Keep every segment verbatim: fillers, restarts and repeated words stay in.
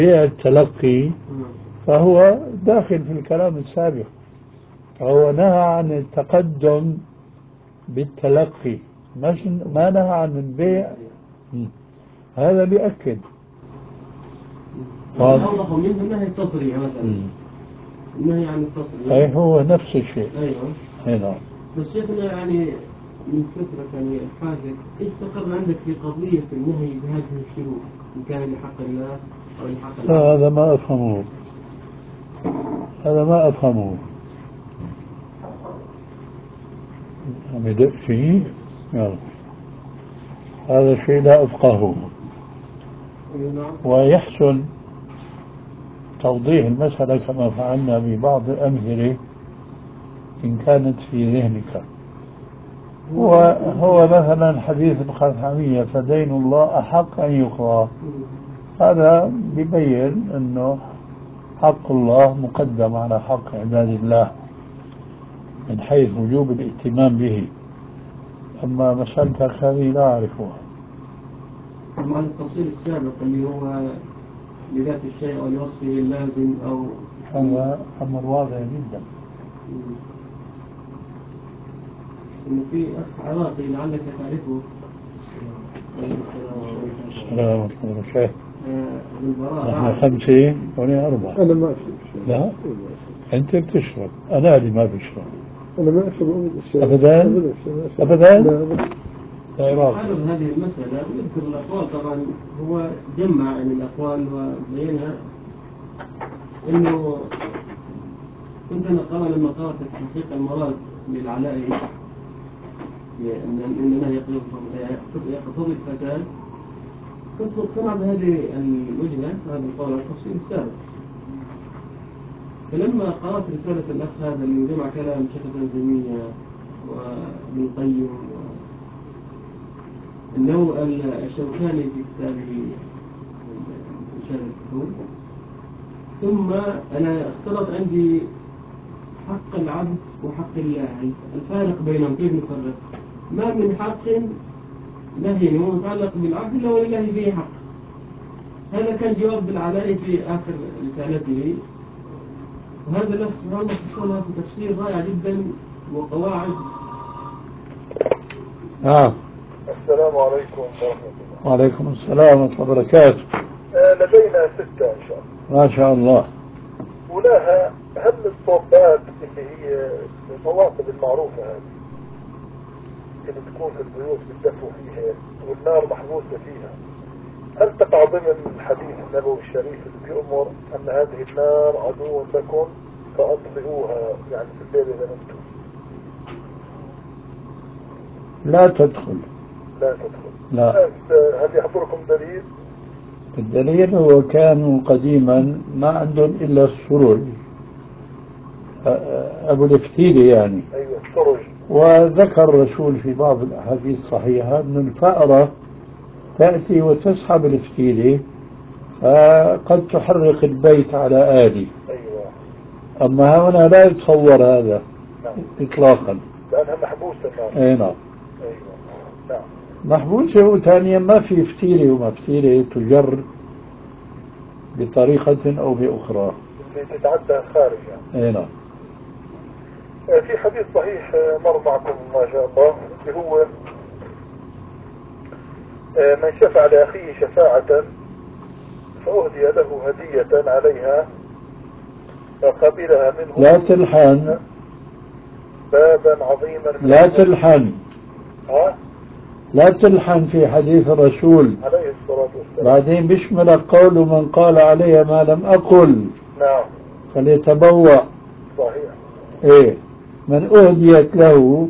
في التلقي فهو داخل في الكلام السابق، فهو نهى عن التقدم بالتلقي، مش ما نهى عن البيع. هذا بيأكد أوضح منه النهي التصريح مثلا، النهي عن التصريح أي هو نفس الشيء. أيوه هنا بس شيخنا يعني من فترة كان حاجة استقر عندك في قضية النهي بهذه الشروط، إن كان لحق الله أو لحق الله. لا هذا ما أفهمه، هذا ما أفهمه. عم يدق فيه يلا. هذا شيء لا أفقهه. ويحسن توضيح المسألة كما فعلنا ببعض الأمثلة إن كانت في ذهنك. وهو مثلا حديث الخثعمية فدين الله أحق أن يقضى، هذا بيبين أنه حق الله مقدم على حق عباد الله من حيث وجوب الاهتمام به. أما مسألتك هذه لا أعرفها. أما التفصيل السابق اللي هو لذات الشيء أو لوصفه اللازم أو هذا أمر واضح جدا. إنه في أخ عراقي لعلك تعرفه. السلام عليكم شيخ. البراء نحن خمسة وأنا أربعة. أنا ما أشرب. لا أنت بتشرب، أنا اللي ما بشرب. أنا ما أشرب أبدا أبدا أبدا. لا حاضر هذه المسألة يذكر الأقوال. طبعا هو جمع يعني الأقوال وبينها إنه كنت أنا قرأ لما قرأت تحقيق المراد للعلائي أن إننا يقتضي الفساد، كنت مقتنع بهذه الوجهة، هذا القول التفصيل السابق. فلما قرأت رسالة الأخ هذا اللي جمع كلام شيخ ابن تيمية وابن القيم إنه الشوكاني في كتابه إرشاد الفحول، ثم أنا اختلط عندي حق العبد وحق الله، الفارق بينهم كيف نفرق؟ ما من حق نهي هو متعلق بالعبد إلا ولله فيه حق. هذا كان جواب العلاء في آخر رسالته، وهذا له سبحان الله فصلها في تفسير رائع جدا وقواعد. نعم. السلام عليكم ورحمة الله. وعليكم السلام ورحمة الله وبركاته. آه لدينا ستة إن شاء الله. ما شاء الله. ولها هل الصوبات اللي هي المواقف المعروفة هذه اللي تكون في البيوت بتدفوا فيها والنار محبوسة فيها، هل تقع ضمن الحديث النبوي الشريف اللي بيأمر أن هذه النار عدو لكم فأطفئوها يعني في الليل إذا نمتم؟ لا تدخل. لا تدخل. لا. هل يحضركم دليل؟ الدليل هو كانوا قديما ما عندهم إلا السرج، أبو الفتيلة يعني. أيوة السرج. وذكر الرسول في بعض الأحاديث الصحيحة أن الفأرة تأتي وتسحب الفتيلة فقد تحرق البيت على آله. أيوة. أما هنا لا يتصور هذا. نعم. إطلاقا. لأنها محبوسة النار. أي نعم. أيوة. نعم. محبوسة، وثانيا ما في فتيلة، وما فتيلة تجر بطريقة أو بأخرى اللي تتعدى الخارج يعني. أي نعم. في حديث صحيح مر معكم ما شاء الله اللي هو من شفع لأخيه شفاعة فأهدي له هدية عليها فقبلها منه لا تلحن بابا عظيما من لا تلحن ها؟ لا تلحن في حديث الرسول عليه الصلاة والسلام. بعدين بيشمل قول من قال علي ما لم أقل. نعم. فليتبوأ. صحيح. إيه من أهديت له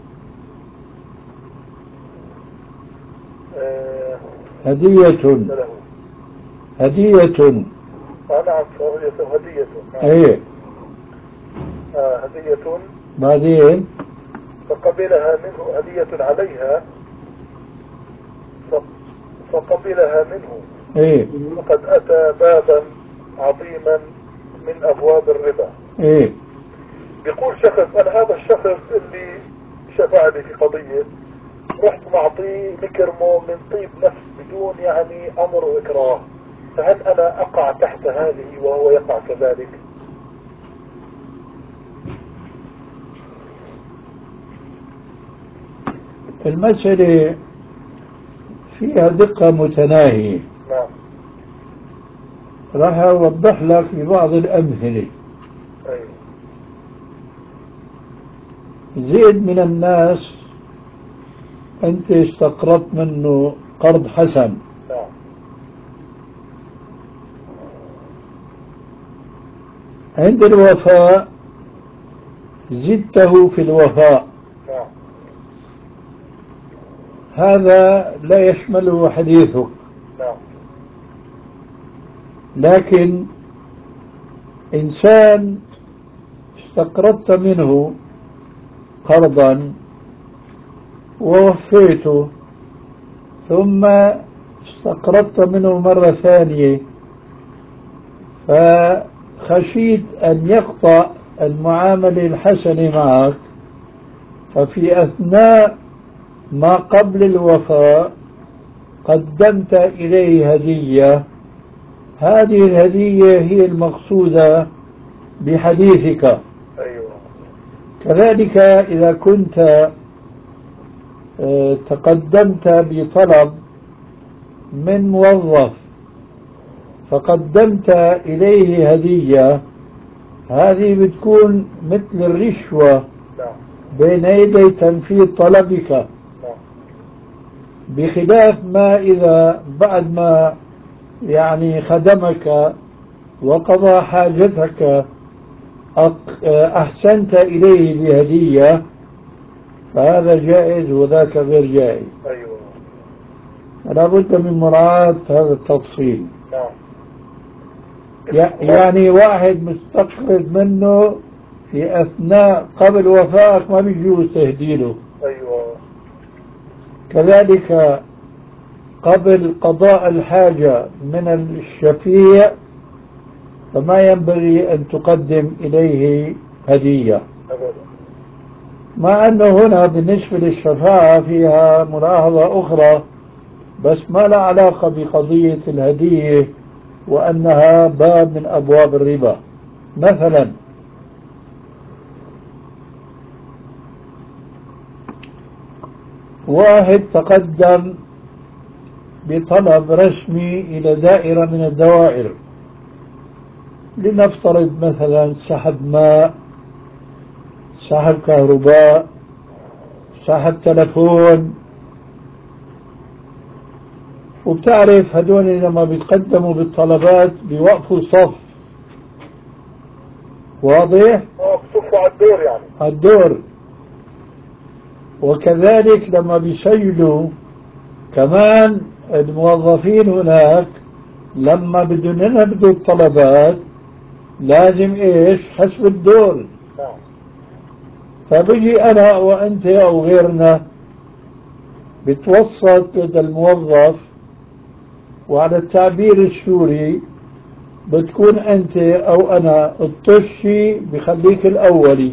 آه هدية هدية آه نعم فأهدية هدية. نعم. إيه آه هدية بعدين فقبلها منه هدية عليها فقبلها منه. إيه فقد أتى بابا عظيما من أبواب الربا. إيه بيقول شخص أنا هذا الشخص اللي شفع لي في قضية رحت معطيه مكرمه من طيب نفس بدون يعني أمر وإكراه، فهل أنا أقع تحت هذه وهو يقع كذلك؟ المسألة فيها دقة متناهية. نعم. راح أوضح لك ببعض الأمثلة. أيوه. زيد من الناس أنت استقرضت منه قرض حسن. نعم. عند الوفاء زدته في الوفاء. نعم. هذا لا يشمله حديثك. نعم. لكن إنسان استقرضت منه قرضا ووفيته ثم استقرضت منه مرة ثانية فخشيت أن يقطع المعاملة الحسنة معك، ففي أثناء ما قبل الوفاء قدمت إليه هدية. هذه الهدية هي المقصودة بحديثك. أيوه. كذلك إذا كنت تقدمت بطلب من موظف فقدمت إليه هدية، هذه بتكون مثل الرشوة بين يدي تنفيذ طلبك، بخلاف ما إذا بعد ما يعني خدمك وقضى حاجتك أحسنت إليه بهدية، فهذا جائز وذاك غير جائز. أيوه. لا بد من مراعاة هذا التفصيل. نعم. يعني واحد مستقرض منه في أثناء قبل وفائك ما بيجوز تهديله. أيوه. كذلك قبل قضاء الحاجة من الشفيع فما ينبغي أن تقدم إليه هدية. أبدا. مع أنه هنا بالنسبة للشفاعة فيها ملاحظة أخرى بس ما لا علاقة بقضية الهدية وأنها باب من أبواب الربا. مثلا واحد تقدم بطلب رسمي إلى دائرة من الدوائر، لنفترض مثلا سحب ماء، سحب كهرباء، سحب تلفون، وبتعرف هدول لما بيتقدموا بالطلبات بيوقفوا صف. واضح؟ اه بصفوا على الدور يعني. على الدور. وكذلك لما بيسجلوا كمان الموظفين هناك لما بدهم ينبذوا الطلبات لازم ايش؟ حسب الدور. نعم. فبيجي انا وانت او غيرنا بتوسط لدى الموظف، وعلى التعبير السوري بتكون انت او انا الطشي بخليك الاولي.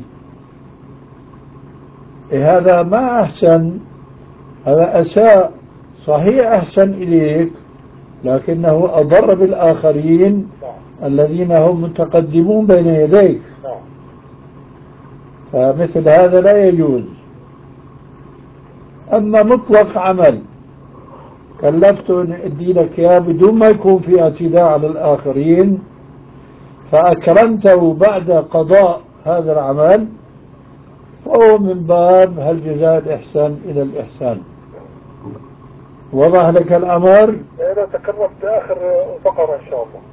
إيه هذا ما احسن، هذا اساء. صحيح احسن اليك لكنه اضر بالاخرين الذين هم متقدمون بين يديك. فمثل هذا لا يجوز. اما مطلق عمل كلفته ان ادي لك اياه بدون ما يكون في اعتداء على الاخرين فاكرمته بعد قضاء هذا العمل، فهو من باب هل جزاء الاحسان الى الاحسان. وضح لك الامر؟ اذا تكرمت اخر فقرة ان شاء الله.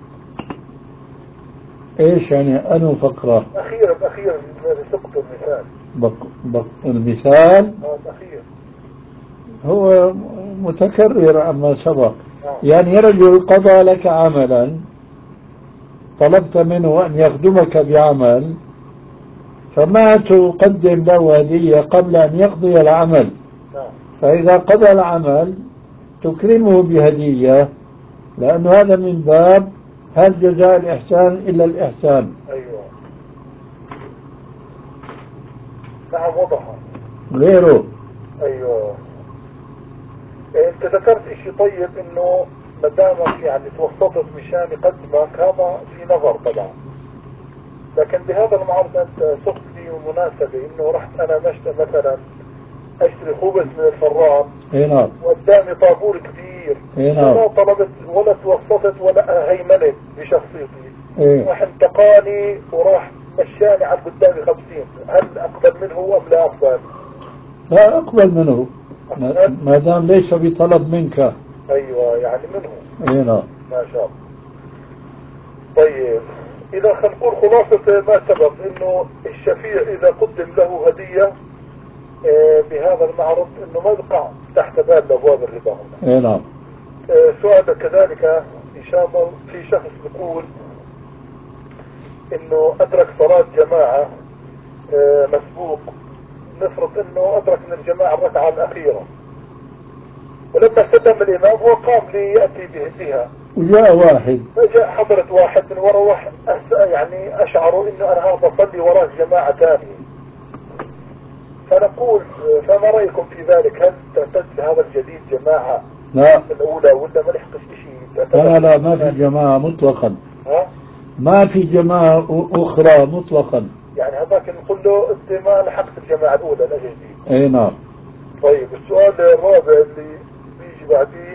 ايش يعني انو فقرة؟ اخيرا اخيرا سقط المثال. بق بق المثال اه الاخير هو متكرر عما سبق. آه. يعني رجل قضى لك عملا، طلبت منه أن يخدمك بعمل، فما تقدم له هدية قبل أن يقضي العمل. آه. فإذا قضى العمل تكرمه بهدية، لأن هذا من باب هل جزاء الإحسان إلا الإحسان. ايوه نعم وضح. غيره. ايوه. إيه انت ذكرت اشي طيب انه ما دامك يعني توسطت مشان يقدمك هذا في نظر طبعا. لكن بهذا المعرض انت صدت لي مناسبة انه رحت انا مشت مثلا اشتري خبز من الفران. اي نعم. وقدامي طابور كبير. اي نعم. ما طلبت ولا توسطت ولا هيمنت بشخصيتي. ايه. راح انتقاني وراح مشاني عن قدامي خمسين. هل اقبل منه ام لا اقبل؟ لا اقبل منه ما دام ليس بطلب منك. ايوه يعني منه. اي نعم. ما شاء الله. طيب اذا خلينا نقول خلاصة ما سبق انه الشفيع اذا قدم له هدية اه بهذا المعرض انه ما يقع تحت باب ابواب الربا هنا. اي نعم. اه سؤال كذلك ان شاء الله. في شخص بيقول انه ادرك صلاة جماعة اه مسبوق. نفرض انه ادرك من الجماعة الركعة الاخيرة ولما سلم الامام هو قام ليأتي بها وجاء واحد فجاء حضرت واحد من وراء واحد يعني اشعروا انه انا هذا بصلي وراء جماعة ثانية. فنقول فما رأيكم في ذلك؟ هل تعتد هذا الجديد جماعة لا الاولى ولا ما نحقش شيء؟ لا لا ما في جماعة مطلقا. ها؟ ما في جماعة اخرى مطلقا. يعني هذاك نقول له انت ما لحقت الجماعة الاولى لا جديد. اي نعم. طيب السؤال الرابع اللي بيجي بعديه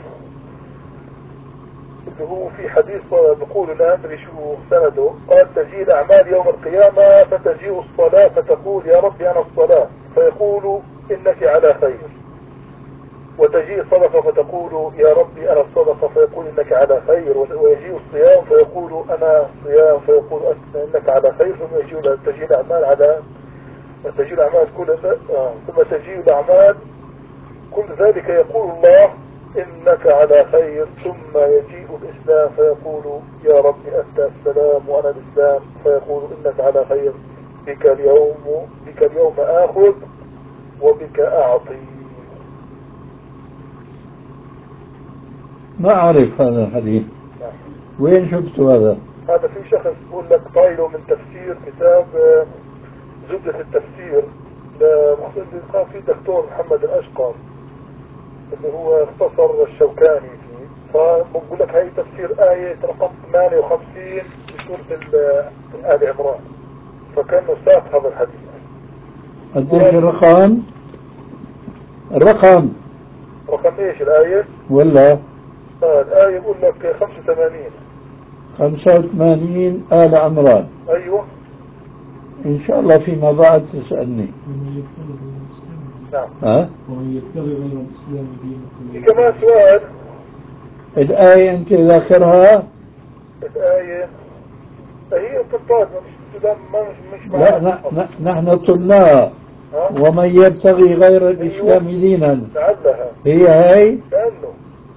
اللي هو في حديث بقول لا أدري شو سنده. قال تجيء الأعمال يوم القيامة فتجيء الصلاة فتقول يا ربي أنا الصلاة فيقول إنك على خير. وتجيء الصدقة فتقول يا ربي أنا الصدقة فيقول إنك على خير. ويجيء الصيام فيقول أنا الصيام فيقول إنك على خير. ثم يجيء تجيء الأعمال على تجيء الأعمال كل آه. ثم تجيء الأعمال كل ذلك يقول الله إنك على خير. ثم يجيء الإسلام فيقول يا ربي أنت السلام وأنا الإسلام فيقول إنك على خير. بك اليوم بك اليوم آخذ وبك أعطي. ما أعرف هذا الحديث. وين شفت هذا؟ هذا في شخص يقول لك طايله من تفسير كتاب زبدة التفسير كان في دكتور محمد الأشقر اللي هو اختصر الشوكاني فيه. فبقول لك هاي تفسير آية رقم ثمانية وخمسين في سورة آل عمران. فكانه ساق هذا الحديث. قديش الرقم؟ الرقم رقم ايش الآية؟ ولا آه الآية يقول لك خمسة وثمانين. خمسة وثمانين آل عمران. ايوه ان شاء الله فيما بعد تسألني. نعم. ها؟ ومن يبتغي غير الإسلام دينا. في كمان سؤال. الآية أنت ذاكرها؟ الآية هي تطاد مش مش لا ن- نحن طلاب. ومن يبتغي غير الإسلام أيوة. دينا. لعلها هي هاي لأنه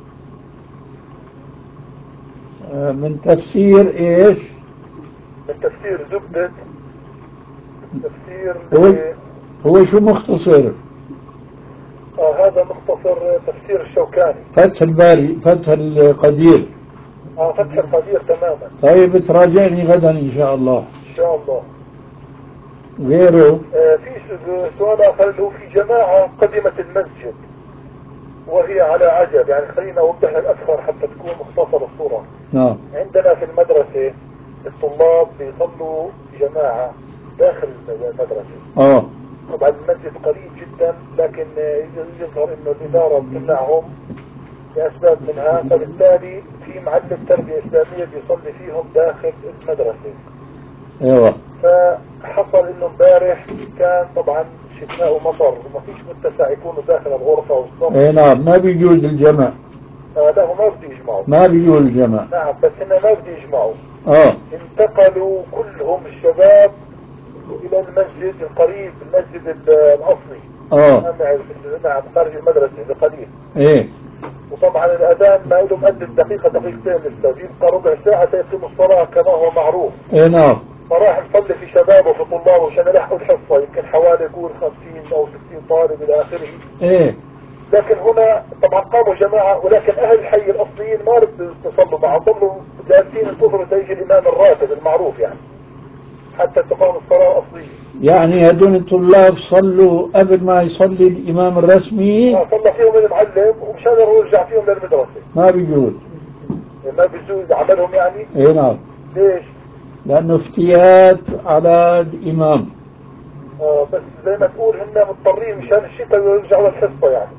من تفسير إيش؟ من تفسير زبدة تفسير هو, هو شو مختصر؟ آه هذا مختصر تفسير الشوكاني. فتح الباري فتح القدير. اه فتح القدير تماما. طيب تراجعني غدا ان شاء الله. ان شاء الله. غيره آه في سؤال اخر اللي هو في جماعة قدمت المسجد وهي على عجل. يعني خلينا اوضح لك اكثر حتى تكون مختصرة الصورة. نعم. عندنا في المدرسة الطلاب بيصلوا جماعة داخل المدرسة. اه طبعا المسجد قريب جدا لكن يظهر انه الادارة بتمنعهم لاسباب منها. فبالتالي في معلم تربية اسلامية بيصلي فيهم داخل المدرسة. ايوه. فحصل انه امبارح كان طبعا شتاء ومطر وما فيش متسع يكونوا داخل الغرفة والصف. اي نعم ما بيجوز الجمع. آه لا ما بدي يجمعوا. ما بيجوز الجمع. نعم بس انه ما بدي يجمعوا. اه انتقلوا كلهم الشباب الى المسجد القريب المسجد الاصلي. اه نعم خارج المدرسة بقليل. ايه. وطبعا الاذان ما له مقدم دقيقة دقيقتين لسه يبقى ربع ساعة يقيم الصلاة كما هو معروف. ايه نعم. فراح نصلي في شبابه وفي طلابه عشان يلحقوا الحصة. يمكن حوالي يقول خمسين او ستين طالب الى اخره. ايه. لكن هنا طبعا قاموا جماعة ولكن اهل الحي الاصليين ما ردوا يصلوا معهم. ضلوا جالسين انتظروا تيجي الامام الراتب المعروف يعني حتى تقام الصلاة الاصلية. يعني هدول الطلاب صلوا قبل ما يصلي الامام الرسمي. اه صلى فيهم المعلم ومشان يرجع فيهم للمدرسة. ما بيجوز. ما بيجوز عملهم يعني؟ اي نعم. ليش؟ لأنه افتيات على الإمام. اه بس زي ما تقول هن مضطرين مشان الشتاء ويرجعوا للحصة يعني.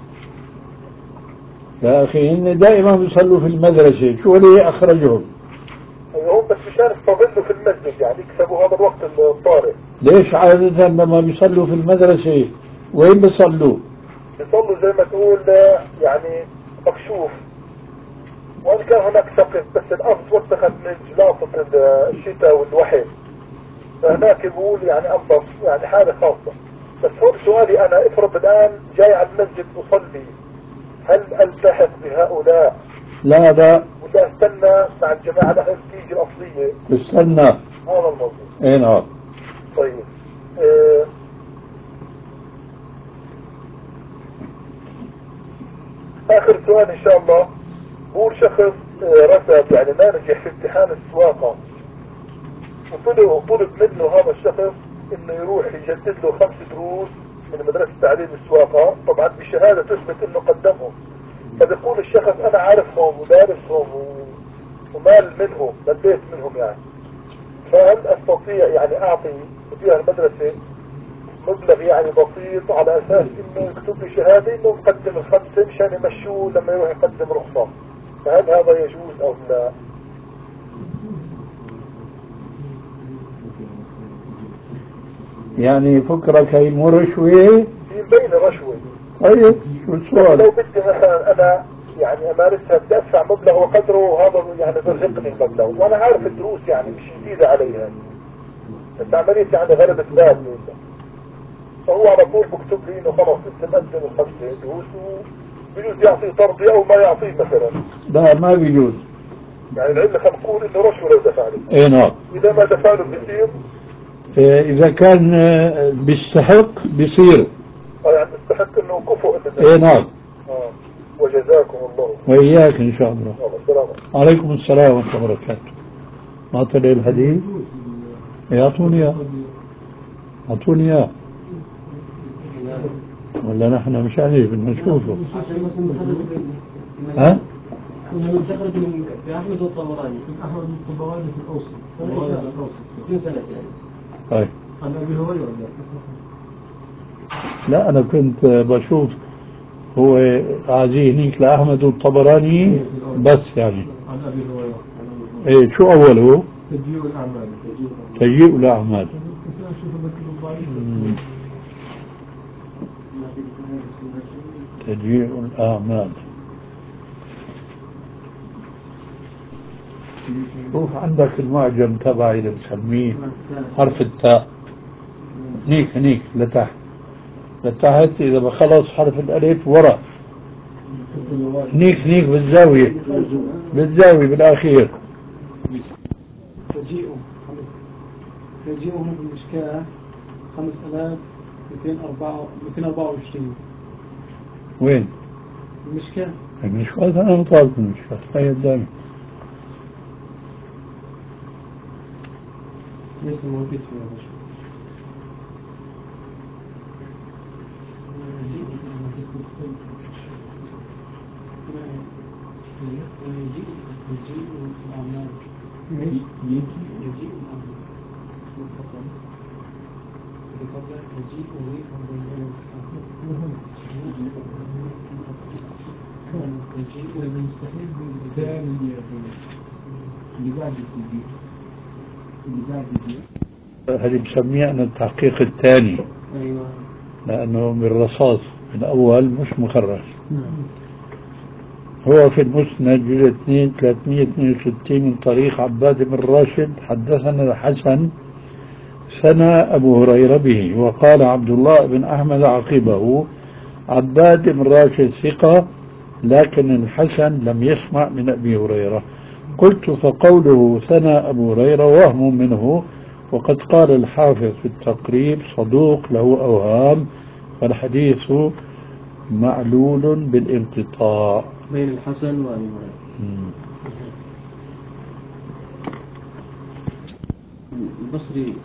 يا أخي هن دائما بيصلوا في المدرسة، شو اللي أخرجهم؟ هم بس مشان يستظلوا في المسجد يعني يكسبوا هذا الوقت الطارئ. ليش عادة لما بيصلوا في المدرسة وين بيصلوا؟ بيصلوا زي ما تقول يعني مكشوف، وإن كان هناك سقف بس الأرض وسخت من جلاطة الشتاء والوحل، فهناك بقول يعني أنظف يعني حالة خاصة. بس هون سؤالي أنا، افرض الآن جاي على المسجد أصلي، هل ألتحق بهؤلاء؟ لا لا، ولا استنى مع الجماعة لحد تيجي الأصلية؟ استنى. هذا الموضوع. اي نعم. طيب آه آخر سؤال إن شاء الله. بقول شخص آه رسب يعني ما نجح في امتحان السواقة، وطلب وطلب منه هذا الشخص إنه يروح يجدد له خمس دروس من مدرسة تعليم السواقة، طبعا بشهادة تثبت إنه قدمهم. فبيقول الشخص أنا عارفهم ودارسهم ومال منهم، مليت منهم يعني، فهل أستطيع يعني أعطي مدير المدرسة مبلغ يعني بسيط على أساس إنه يكتب لي شهادة إنه مقدم الخمسة مشان يمشوه لما يروح يقدم رخصة؟ فهل هذا يجوز أو لا؟ يعني فكرك هي مو رشوة؟ في بين رشوة. طيب شو السؤال؟ لو بدي مثلا أنا يعني أمارسها بدي أدفع مبلغ وقدره وهذا يعني برهقني المبلغ، وأنا عارف الدروس يعني مش جديدة عليها، بس عملية يعني غلبة بال، فهو على طول بكتب لي إنه خلاص أنت مقدم الخمسة دروس وبيجوز يعطي طردي أو ما يعطيه مثلا. لا ما بيجوز. يعني العلة خلينا نقول إنه رشوة لو دفع له. اي نعم. إذا ما دفع له بيصير؟ إذا كان بيستحق بيصير. اه يعني بيستحق إنه كفؤ. اي نعم. اه وجزاكم الله. وإياك إن شاء الله. السلام عليكم السلام ورحمة الله وبركاته. ما طلع الحديث؟ يعطوني إياه. أعطوني إياه. ولا نحن مش عارف بدنا نشوفه. ها؟ دخلت من في أحمد الطبراني. أحمد الطبراني في الأوسط. الطبراني في الأوسط. ستين سنة يعني. طيب. عن أبي هريرة. لا أنا كنت بشوف هو عزيه هنيك لأحمد الطبراني بس يعني. عن أبي هريرة. إيه شو أوله؟ تجيء الأعمال. تجيء الأعمال. تجيء الأعمال. شوف عندك المعجم تبعي اللي بسميه حرف التاء، هنيك هنيك لتحت لتحت، إذا بخلص حرف الألف ورا هنيك هنيك بالزاوية بالزاوية بالأخير. تجيئهم تجيئهم بالمشكاة خمس آلاف مئتين وأربعة وعشرين. وين؟ المشكاة. المشكاة أنا مطالب المشكاة هي قدامي. ليس موجود فيها رشوة. يجيء الأعمال. يجيء الأعمال. قبل يجيء ويجيء يجيء المستحيل بالبداية اللي بعد يجيء اللي بعد يجيء. هذه بسميها أنا التحقيق الثاني. أيوة. لأنه بالرصاص الأول مش مخرج. هو في المسند جزء اثنين ثلاثمئة واثنين وستين من طريق عباد بن راشد حدثنا الحسن سنة أبو هريرة به، وقال عبد الله بن أحمد عقبه عباد بن راشد ثقة لكن الحسن لم يسمع من أبي هريرة. قلت فقوله ثنى أبو هريرة وهم منه، وقد قال الحافظ في التقريب صدوق له أوهام، فالحديث معلول بالانقطاع بين الحسن وأبي هريرة. البصري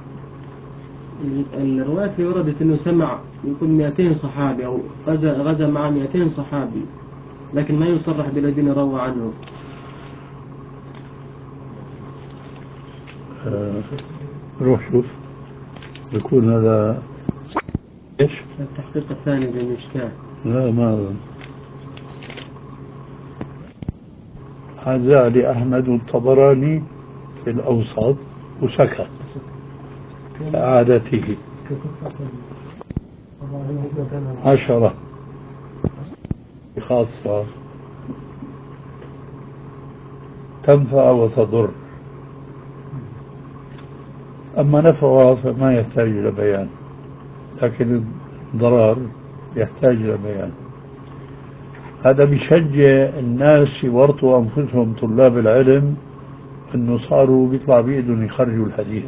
الرواية اللي وردت انه سمع يكون مئتين صحابي او غزا غزا مع مئتين صحابي، لكن ما يصرح بالذين روى عنه. آه، روح شوف بيكون هذا ايش؟ التحقيق الثاني للمشكاة. لا ما أظن. هذا لأحمد الطبراني في الأوسط وسكت كعادته. عشرة خاصة تنفع وتضر، أما نفعها فما يحتاج إلى بيان، لكن الضرر يحتاج إلى بيان. هذا بيشجع الناس يورطوا أنفسهم طلاب العلم أنه صاروا بيطلع بإيدهم يخرجوا الحديث.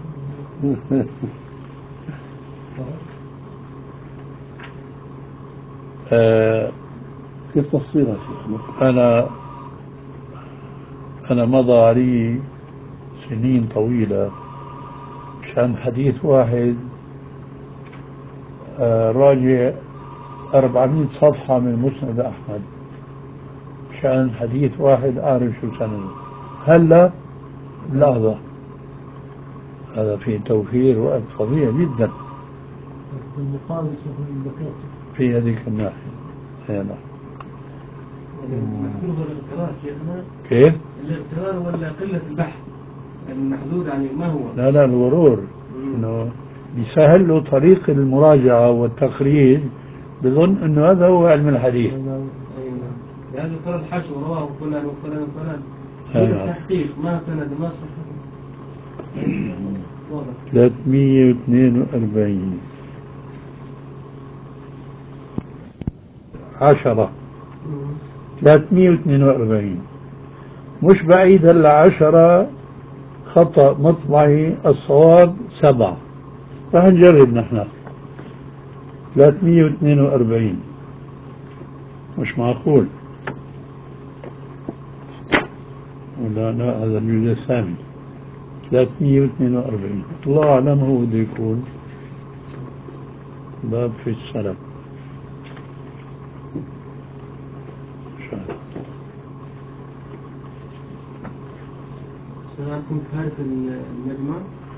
آه كيف تفصيلها شيخ؟ أنا أنا مضى علي سنين طويلة مشان حديث واحد آه راجع أربعمائة صفحة من مسند أحمد مشان حديث واحد أعرف شو سنده. هلا لحظة، هذا في توفير وقت فظيع جدا المقابل الذكاء. في هذيك الناحية. هنا محدود الاغترار شيخنا، كيف؟ الاغترار ولا قلة البحث؟ المحدود يعني ما هو؟ لا لا الغرور انه بيسهل له طريق المراجعة والتخريج، بظن انه هذا هو علم الحديث. هذا فرض حشو رواه فلان وفلان وفلان أيوة. بدون تحقيق، ما سند ما صحة. واضح. ثلاثمائة واثنين وأربعين عشرة ثلاثمائة واثنين وأربعين مش بعيد هلا عشرة خطأ مطبعي، الصواب سبعة. راح نجرب نحن. ثلاثمائة واثنين وأربعين مش معقول، ولا لا هذا الجزء الثاني. ثلاثمائة واثنين وأربعين الله أعلم هو بده يكون باب في السلف. أنا كنت عارف المجمع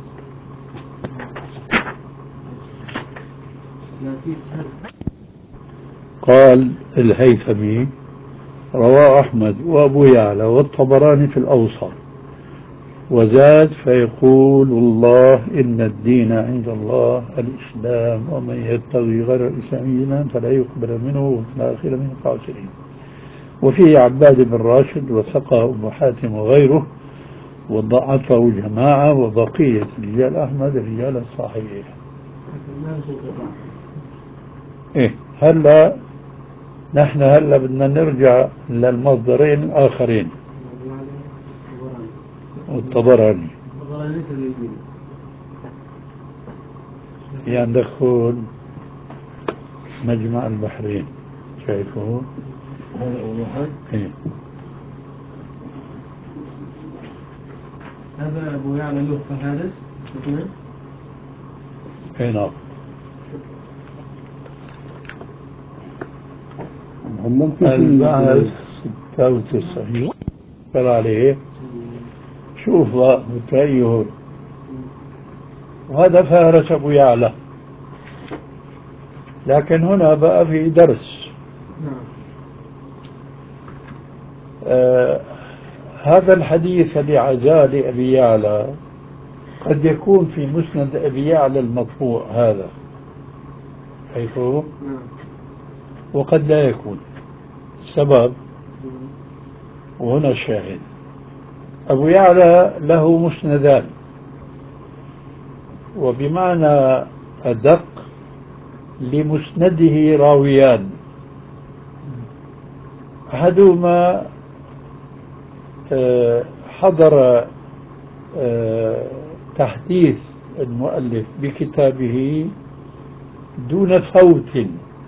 لا في شرط. قال الهيثمي رواه أحمد وأبو يعلى والطبراني في الأوسط، وزاد فيقول الله إن الدين عند الله الإسلام ومن يبتغي غير الإسلام دينا فلا يقبل منه وفي الآخرة من الخاسرين. وفيه عباد بن راشد وثقه أبو حاتم وغيره، وضعفه جماعة، وبقية رجال أحمد رجال الصحيح. إيه هلا نحن هلا بدنا نرجع للمصدرين الآخرين والطبراني. يعني ندخل مجمع البحرين، شايفه هذا أول واحد. إيه. هذا أبو يعلى له فهارس اثنين. هنا البعث ستة وتسعين قال عليه شوف متأيه، وهذا فهرس أبو يعلى. لكن هنا بقى في درس. آه هذا الحديث لعزاء لأبي يعلى قد يكون في مسند أبي يعلى المرفوع هذا، حيث وقد لا يكون. السبب وهنا الشاهد، أبو يعلى له مسندان، وبمعنى أدق لمسنده راويان، أحدهما حضر تحديث المؤلف بكتابه دون فوت،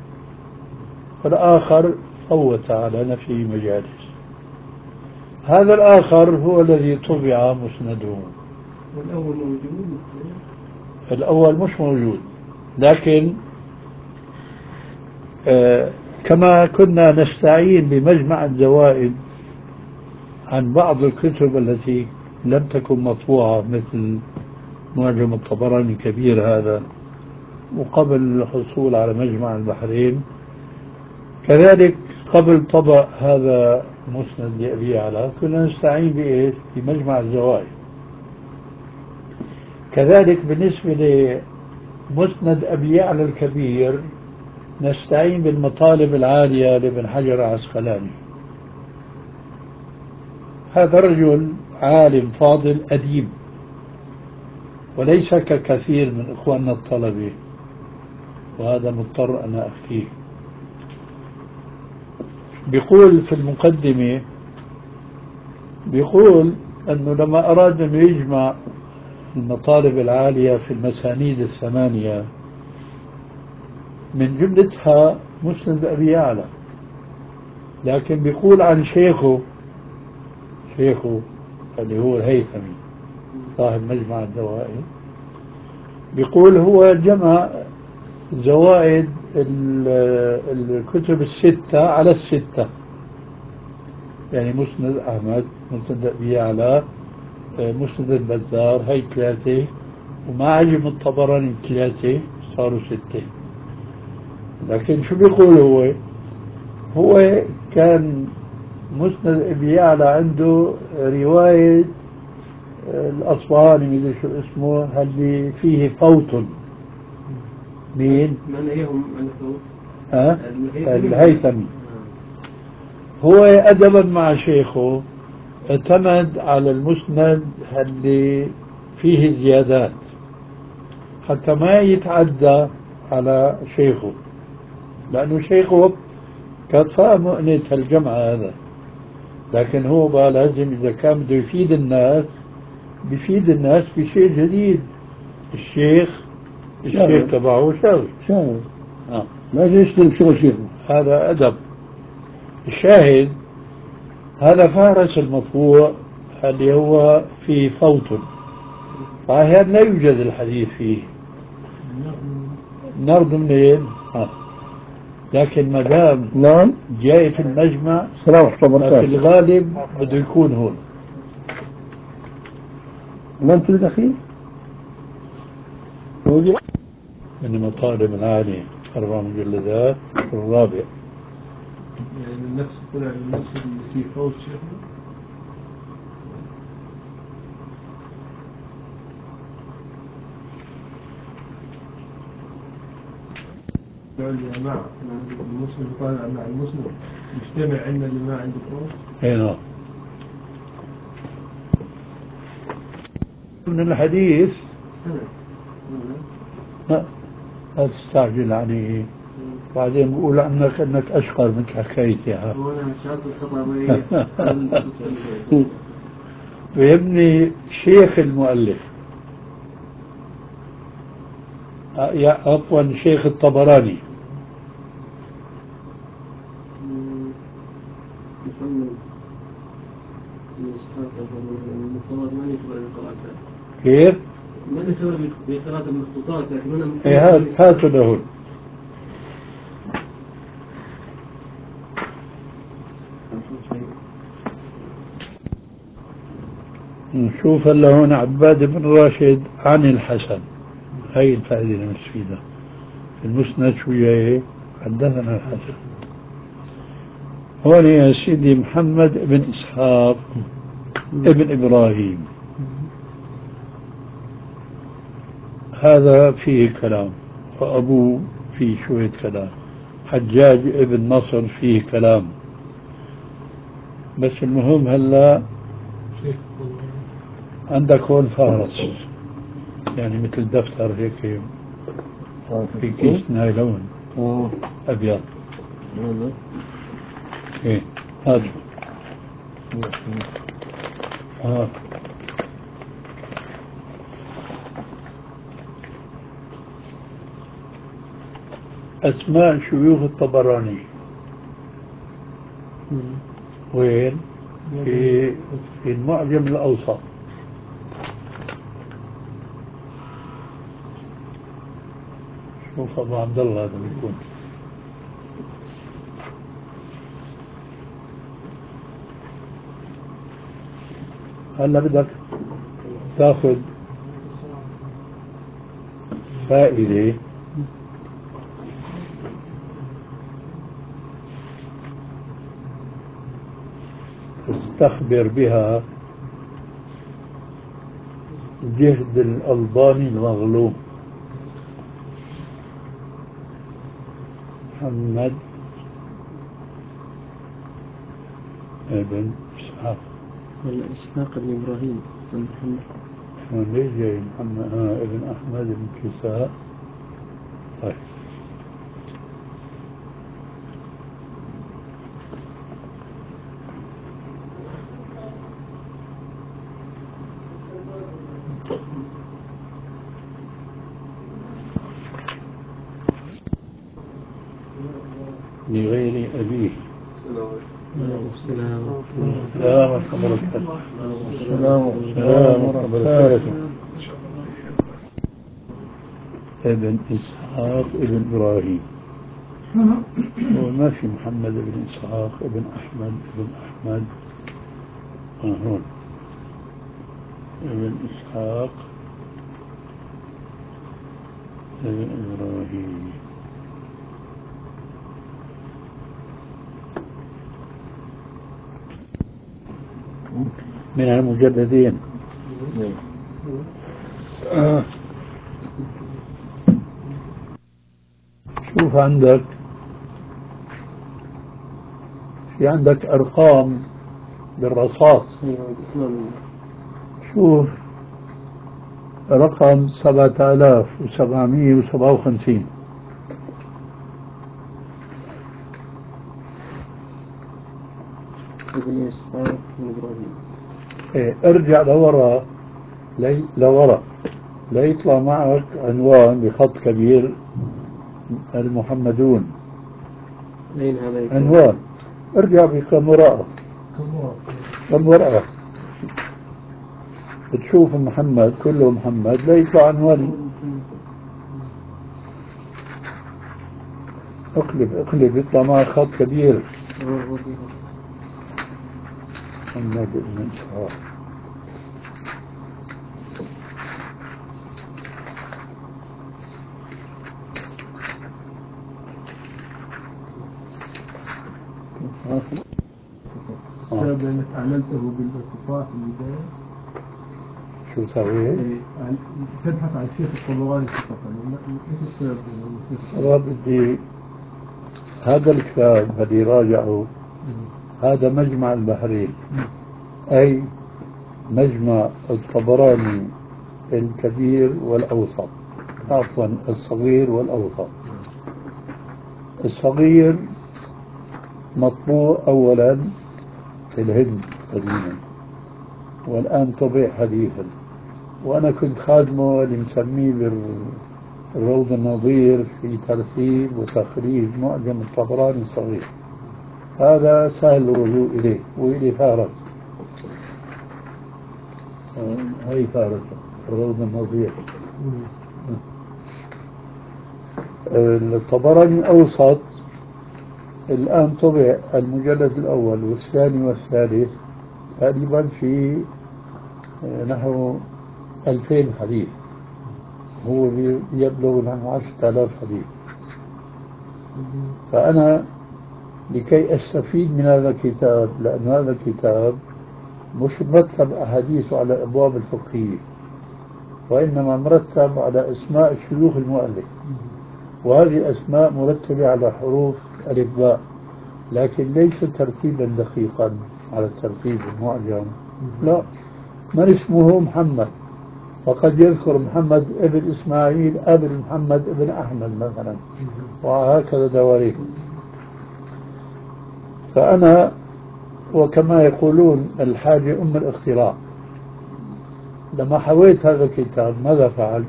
والآخر فوت على نفي مجالس. هذا الآخر هو الذي طبع مسنده. والأول موجود، الأول مش موجود، لكن آه كما كنا نستعين بمجمع الزوائد عن بعض الكتب التي لم تكن مطبوعة مثل معجم الطبراني الكبير هذا، وقبل الحصول على مجمع البحرين. كذلك قبل طبع هذا مسند لأبي يعلى كنا نستعين بإيش؟ بمجمع الزوائد. كذلك بالنسبة لمسند أبي يعلى الكبير نستعين بالمطالب العالية لابن حجر العسقلاني. هذا رجل عالم فاضل أديب، وليس ككثير من إخواننا الطلبة، وهذا مضطر أنا أفتيه. بيقول في المقدمة، بيقول أنه لما أراد أنه يجمع المطالب العالية في المسانيد الثمانية من جملتها مسند أبي يعلى، لكن بيقول عن شيخه شيخه اللي هو الهيثمي صاحب مجمع الزوائد، بيقول هو جمع زوائد الكتب الستة على الستة، يعني مسند أحمد، مسند أبي يعلى، مسند البزار، هي ثلاثة، ومعجم الطبراني ثلاثة، صاروا ستة. لكن شو بيقول هو؟ هو كان مسند أبي يعلى عنده رواية الأصفهاني مدري شو اسمه اللي فيه فوت. مين؟ من أيهم من فوت؟ ها؟ الهيثمي. هو أدبا مع شيخه اعتمد على المسند اللي فيه زيادات حتى ما يتعدى على شيخه، لأنه شيخه كان فاهم مؤنة الجمع هذا، لكن هو بقى لازم إذا كان بده يفيد الناس بيفيد الناس بشيء جديد. الشيخ الشيخ تبعه شاوي شاوي آه. ما يشتغل بشغل شيخه، هذا أدب. الشاهد هذا فارس المطبوع اللي هو في فوت، فهذا لا يوجد الحديث فيه، نرد منين؟ آه. لكن ما دام نعم جاي في المجمع سلام في الغالب بده يكون هون. ما انت الأخير؟ من مطالب العالي أربع مجلدات الرابع. يعني من نفس طلع من نفس اللي فيه فوز شيخنا. يا مع المسلم طالع مع المسلم مجتمع عندنا اللي ما عنده فوز. اي نعم. من الحديث لا لا تستعجل عليه، بعدين بقول عنك انك اشقر من حكايتها. ويبني شيخ المؤلف يا عفوا شيخ الطبراني كيف؟ ما لي خبر بقراءة المخطوطات، لكن أنا إيه هاتوا له. نشوف هلا هون عباد بن راشد عن الحسن، هي الفائدة اللي نستفيدها في المسند. شو هي؟ حدثنا الحسن. هون يا سيدي محمد بن إسحاق ابن إبراهيم، هذا فيه كلام، وأبوه فيه شوية كلام. حجاج ابن نصر فيه كلام، بس المهم هلا عندك هون فارس، يعني مثل دفتر هيك في كيس نايلون أبيض. ايه هذا آه. أسماء شيوخ الطبراني وين؟ في في المعجم الأوسط. شوف أبو عبد الله هذا بيكون هلا بدك تاخذ فائدة تستخبر بها جهد الألباني المظلوم محمد ابن إسحاق ولا إسحاق بن إبراهيم بن محمد. ليش جاي محمد آه ابن أحمد بن كساء. طيب لغير أبيه. السلام السلام ورحمة الله وبركاته. السلام ورحمة الله وبركاته. ابن إسحاق ابن إبراهيم، وما في محمد ابن إسحاق ابن أحمد ابن أحمد آه هون ابن إسحاق ابن إبراهيم. من المجددين. آه. شوف عندك في عندك أرقام بالرصاص. شوف رقم سبعة آلاف وسبعمية وسبعة وخمسين. ابن إسحاق بن إبراهيم. إيه ارجع لورا لي لورا ليطلع معك عنوان بخط كبير المحمدون. أين هذا يكون؟ عنوان ارجع بكم ورقة كم ورقة بتشوف محمد كله محمد ليطلع عنوان. اقلب اقلب يطلع معك خط كبير محمد بن إسحاق. بسبب انك اعلنته بالارتفاع في البدايه. شو سويت؟ تبحث عن الشيخ الطبراني فقط، ايش السبب؟ والله بدي هذا الكتاب بدي راجعه. هذا مجمع البحرين، أي مجمع الطبراني الكبير والأوسط، عفوا الصغير والأوسط. الصغير مطبوع أولا في الهند قديما، والآن طبع حديثا، وأنا كنت خادمه اللي مسميه بالروض النظير في ترتيب وتخريج معجم الطبراني الصغير. هذا سهل الرجوع إليه، وإلي فارس هاي فارس الروض النظير. الطبراني الأوسط الآن طبع المجلد الأول والثاني والثالث تقريبا في نحو ألفين حديث، هو يبلغ نحو عشرة آلاف حديث. فأنا لكي أستفيد من هذا الكتاب، لأن هذا الكتاب مش مرتب أحاديثه على الأبواب الفقهية، وإنما مرتب على أسماء شيوخ المؤلف، وهذه الأسماء مرتبة على حروف ألف باء، لكن ليس ترتيبا دقيقا على الترتيب المعجم. لا، من اسمه محمد وقد يذكر محمد ابن إسماعيل ابن محمد ابن أحمد مثلا، وهكذا دواريك. فأنا وكما يقولون الحاجة أم الاختراع. لما حويت هذا الكتاب ماذا فعلت؟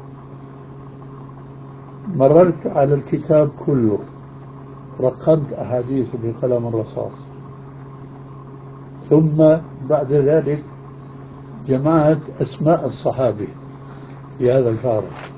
مررت على الكتاب كله، رقمت أحاديثه بقلم الرصاص، ثم بعد ذلك جمعت أسماء الصحابة في هذا الفارس،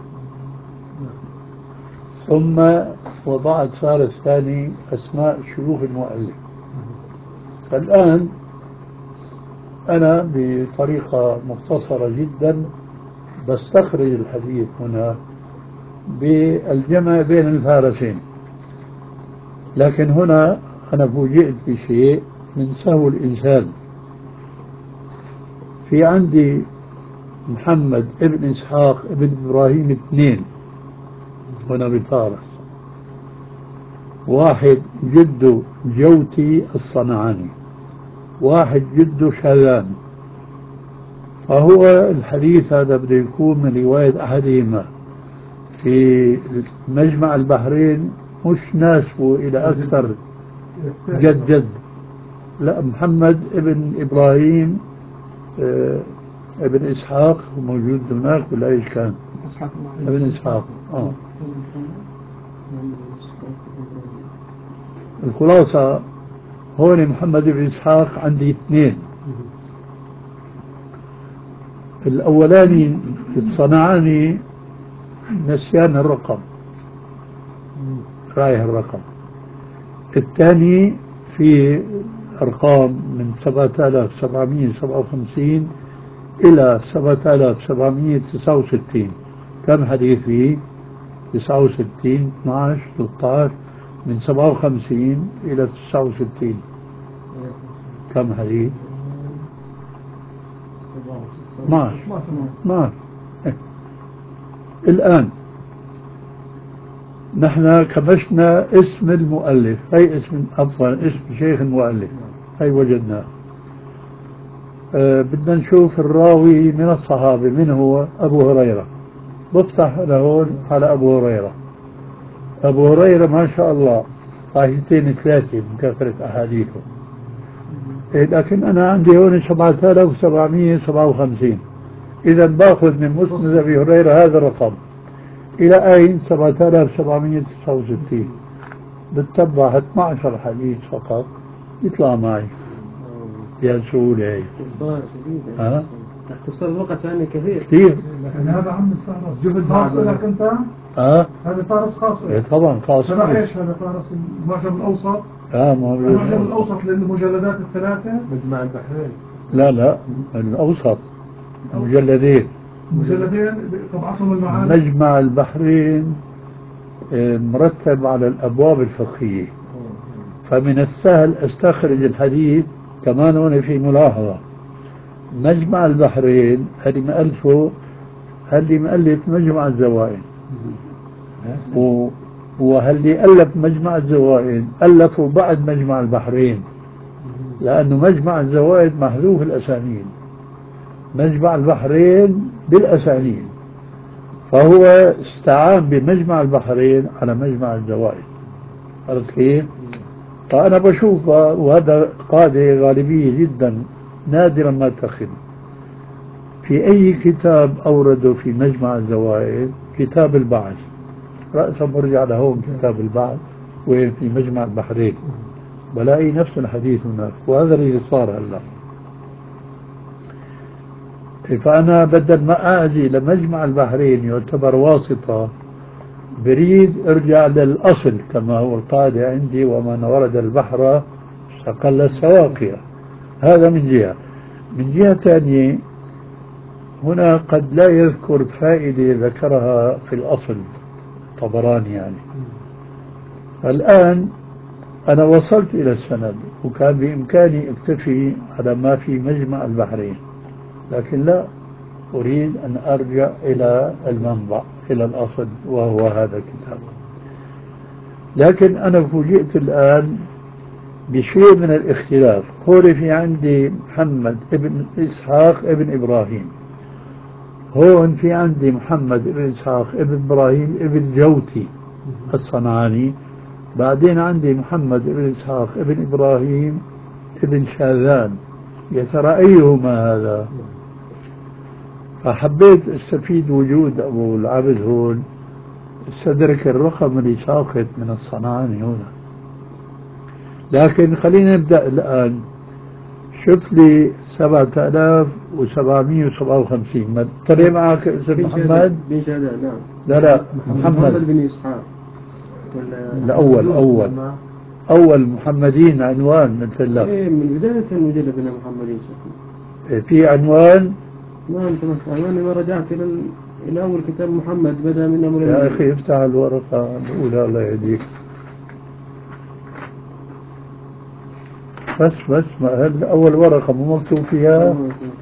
ثم وضعت فارس ثاني أسماء شيوخ المؤلف. فالآن أنا بطريقة مختصرة جدا بستخرج الحديث هنا بالجمع بين الفارسين. لكن هنا أنا فوجئت بشيء من سهو الإنسان. في عندي محمد ابن إسحاق ابن إبراهيم اثنين هنا بفارس، واحد جده جوتي الصنعاني، واحد جده شاذان. فهو الحديث هذا بده يكون من رواية أحدهما في مجمع البحرين، مش ناسبه إلى أكثر جد جد. لا، محمد ابن إبراهيم اه ابن إسحاق موجود هناك ولا إيش كان؟ ابن إسحاق. آه. الخلاصة هون محمد بن إسحاق عندي اثنين. الأولاني الصنعاني نسيان الرقم، رايح الرقم. الثاني في أرقام من سبعة آلاف وسبعمائة وسبعة وخمسين إلى سبعة آلاف وسبعمائة وتسعة وستين. كم حديث فيه؟ تسعة وستين، اثناشر، ثلاثة عشر، من سبعة وخمسين إلى تسعة وستين. كم حديث؟ اثناشر اثناشر. الآن نحن كبشنا اسم المؤلف، هي اسم عفوا اسم شيخ المؤلف، هي وجدناه. أه بدنا نشوف الراوي من الصحابة من هو؟ أبو هريرة. بفتح لهون على أبو هريرة. أبو هريرة ما شاء الله صحيحتين ثلاثة من كثرة أحاديثه. إيه لكن أنا عندي هون سبعة آلاف وسبعمائة وسبعة وخمسين. إذا باخذ من مسند أبي هريرة هذا الرقم إلى أين؟ سبعة آلاف وسبعمائة وتسعة وستين. بتتبع اثنا عشر حديث فقط يطلع معي يا سهولة هي. اختصار شديد. ها؟ اختصار الوقت يعني كثير. كثير. لكن هذا عم فارس جهد خاص لك أنت؟ ها؟ هذا فارس خاص إيه لك. طبعا خاص. تبع إيش هذا فارس؟ المعجم الأوسط؟ اه موجود. المعجم الأوسط للمجلدات الثلاثة؟ مجمع البحرين. لا لا الأوسط مجلدين. مجلدين طبعتهم المعاني. مجمع البحرين مرتب على الأبواب الفقهية، فمن السهل استخرج الحديث. كمان هنا في ملاحظة، مجمع البحرين هذه مؤلفه هذه مؤلف مجمع الزوائد، و وهاللي ألف مجمع الزوائد ألفوا بعد مجمع البحرين، لأنه مجمع الزوائد محذوف الأسانيد، مجمع البحرين بالأسانيد، فهو استعان بمجمع البحرين على مجمع الزوائد. عرفت كيف؟ فأنا بشوف، وهذا قاعدة غالبية جدا نادرا ما تخل، في أي كتاب أورده في مجمع الزوائد كتاب البعث، رأسا برجع لهون كتاب البعث وين في مجمع البحرين بلاقي نفس الحديث هناك، وهذا اللي صار هلا. فأنا بدل ما أجي لمجمع البحرين يعتبر واسطة، بريد ارجع للأصل كما هو القاعدة عندي: ومن ورد البحر استقل السواقية. هذا من جهة. من جهة ثانية هنا قد لا يذكر فائدة ذكرها في الأصل طبراني يعني. الآن أنا وصلت إلى السند وكان بإمكاني اكتفي على ما في مجمع البحرين، لكن لا، أريد أن أرجع إلى المنبع، إلى الأصل، وهو هذا الكتاب. لكن أنا فوجئت الآن بشيء من الاختلاف. هون في عندي محمد ابن إسحاق ابن إبراهيم، هون في عندي محمد ابن إسحاق ابن إبراهيم ابن جوتي الصنعاني، بعدين عندي محمد ابن إسحاق ابن إبراهيم ابن شاذان. يا ترى أيهما هذا؟ فحبيت استفيد وجود أبو العبد هون، استدرك الرقم اللي ساقط من الصنعاني هنا. لكن خلينا نبدأ الآن. شوف لي سبعة آلاف وسبعمائة وسبعة وخمسين. ما تري معك اسم محمد؟ بن شاذان. نعم. لا لا محمد محمد بن إسحاق ولا الأول. أول أول محمدين عنوان مثل لك. إيه من بداية المجلد أنا محمدين شكله. في عنوان. ما انتبهت عنواني ما رجعت إلى ال... إلى أول كتاب محمد بدأ من أمر يا أخي افتح الورقة الأولى الله يهديك. بس بس ما هل أول ورقة مو مكتوب فيها؟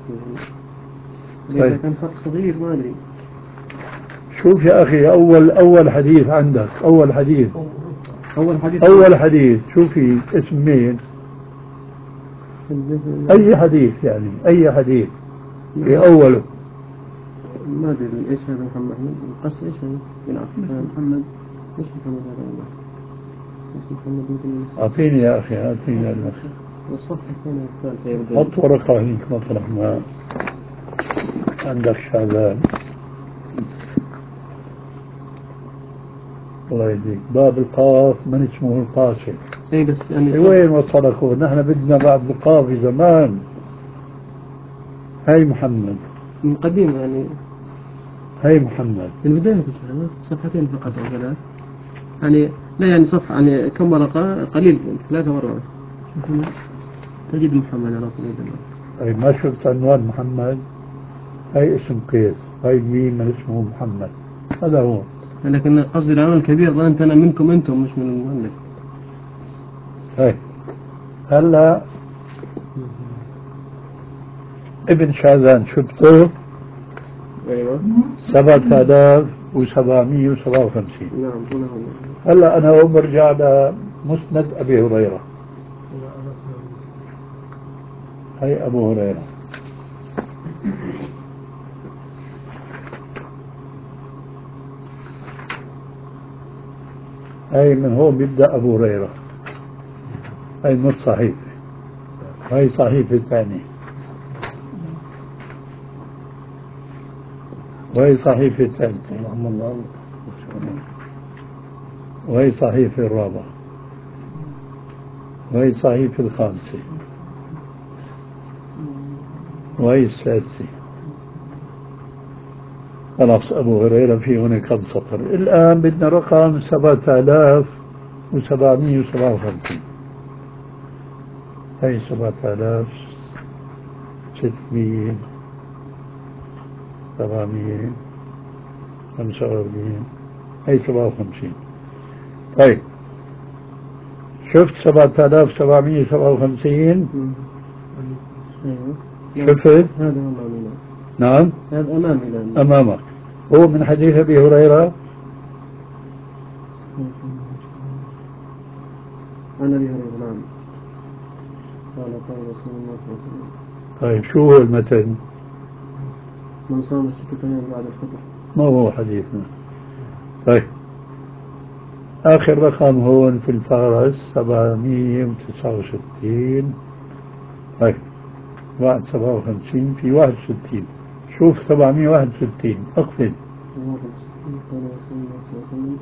إذا كان خط صغير ما أدري. شوف يا أخي أول أول حديث عندك أول حديث أول حديث أول حديث شوفي اسم مين؟ أي حديث يعني أي حديث في أوله. ما أدري إيش هذا محمد القص إيش هذا؟ يلعب محمد إيش محمد هذا؟ إيش محمد يمكن أعطيني يا أخي أعطيني المخ. الصفحة الثانية. حط ورقة هيك مطرح ما عندك شغال. الله يهديك. باب القاف من اسمه القاسم. اي بس يعني إيه وين وصلكوا؟ نحن بدنا بعد القاف زمان. هاي محمد من قديم يعني. هاي محمد من بداية صفحتين فقط أو ثلاث يعني. لا يعني صفحة يعني كم ورقة قليل ثلاثة ورقات تجد محمد على صلى الله. هاي ما شفت عنوان محمد. هاي اسم قيس. هاي مين من اسمه محمد. هذا هو. لكن قصدي العمل الكبير ظننت أنا منكم أنتم مش من المؤلف. هاي هلا ابن شاذان شفته. أيوة سبعة آلاف وسبعمية وسبعة وخمسين. نعم هنا هو. هلا أنا برجع لمسند أبي هريرة. هاي أبو هريرة. هاي من هون بيبدأ أبو هريرة. هاي نص صحيفة. هاي صحيفة ثانية. وهي صحيفة ثالثة. وهي صحيفة الرابعة. وهي صحيفة الخامسة. وهي السادسة. خلاص أبو هريرة في هنا كم سطر. الآن بدنا رقم سبعة آلاف وسبعمية وسبعة وخمسين. هي سبعة آلاف ستمية سبعمية خمسة وأربعين. هي سبعة وخمسين. طيب شفت سبعة آلاف سبعمية سبعة وخمسين. شفت؟ هذا أمامي. نعم هذا أمامي الآن. أمامك. هو من حديث أبي هريرة. عن أبي هريرة نعم. قال قال رسول الله صلى الله عليه وسلم. طيب شو هو المتن؟ من صام ستة بعد الفطر. ما هو حديثنا. طيب آخر رقم هون في الفارس سبعمية وتسعة وستين. طيب بعد سبعة وخمسين في واحد وستين. شوف سبعمية وواحد وستين اقفل. قال رسول الله صلى الله عليه وسلم.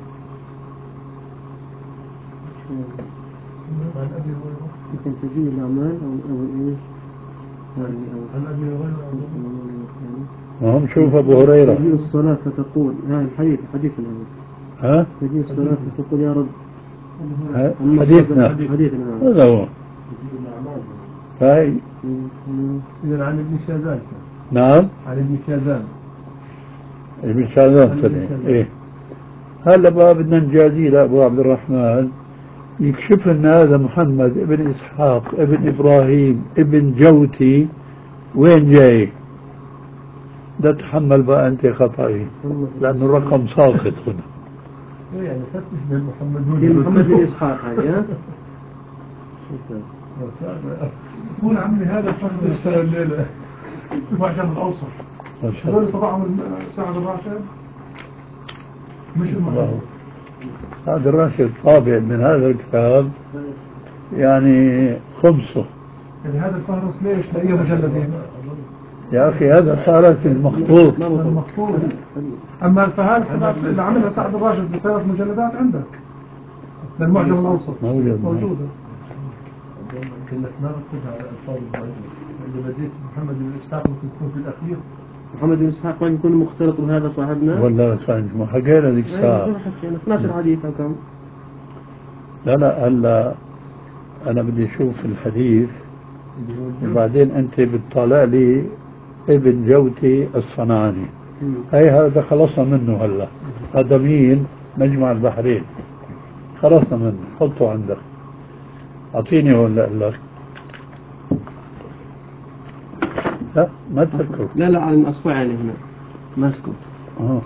عن أبي هريرة. يمكن تجيب الأعمال أو أو إيش؟ عن أبي هريرة. هم شوف أبو هريرة. تجيء الصلاة فتقول هذا الحديث حديثنا. ها؟ تجيء الصلاة فتقول يا رب. ها؟ حديثنا. حديثنا. هذا هو. هاي. إذا عن ابن شاذان. نعم. عن ابن شاذان. ابن شاذان. إيه. هلا بقى بدنا نجازي لأبو عبد الرحمن يكشف لنا هذا محمد ابن إسحاق ابن إبراهيم ابن جوتي وين جاي. لا تحمل بقى أنت خطأي لأنه الرقم ساقط هنا. يعني فتش بين محمد محمد بن إسحاق هذه. يقول عمي هذا الفخر لسه الليلة المعجم الأوسط. هذول طبعهم سعد الراشد مش المعجم. سعد الراشد طابع من هذا الكتاب يعني خمسه. يعني هذا الفهرس ليش لاقيه مجلدين؟ يا أخي هذا فهرس المخطوط. المخطوط. أما الفهارس اللي عملها سعد الراشد بثلاث مجلدات عندك للمعجم الأوسط موجود موجودة. كأنك ما ركزها على ألفاظ المعجم. إذا بديت محمد بن إسحاق ممكن تكون في الأخير. محمد بن إسحاق ما يكون مختلط بهذا صاحبنا. ولا كان ما حكينا ذيك الساعة. اثناشر الحديث أو كم؟ لا لا هلا أنا بدي أشوف الحديث وبعدين أنت بتطالع لي ابن جوتي الصنعاني، هي هذا خلصنا منه هلا، هذا مين؟ مجمع البحرين، خلصنا منه، حطه عندك. أعطيني هون لك. لا ما تفكروا. لا لا عن أصبعي هنا ماسكه. اه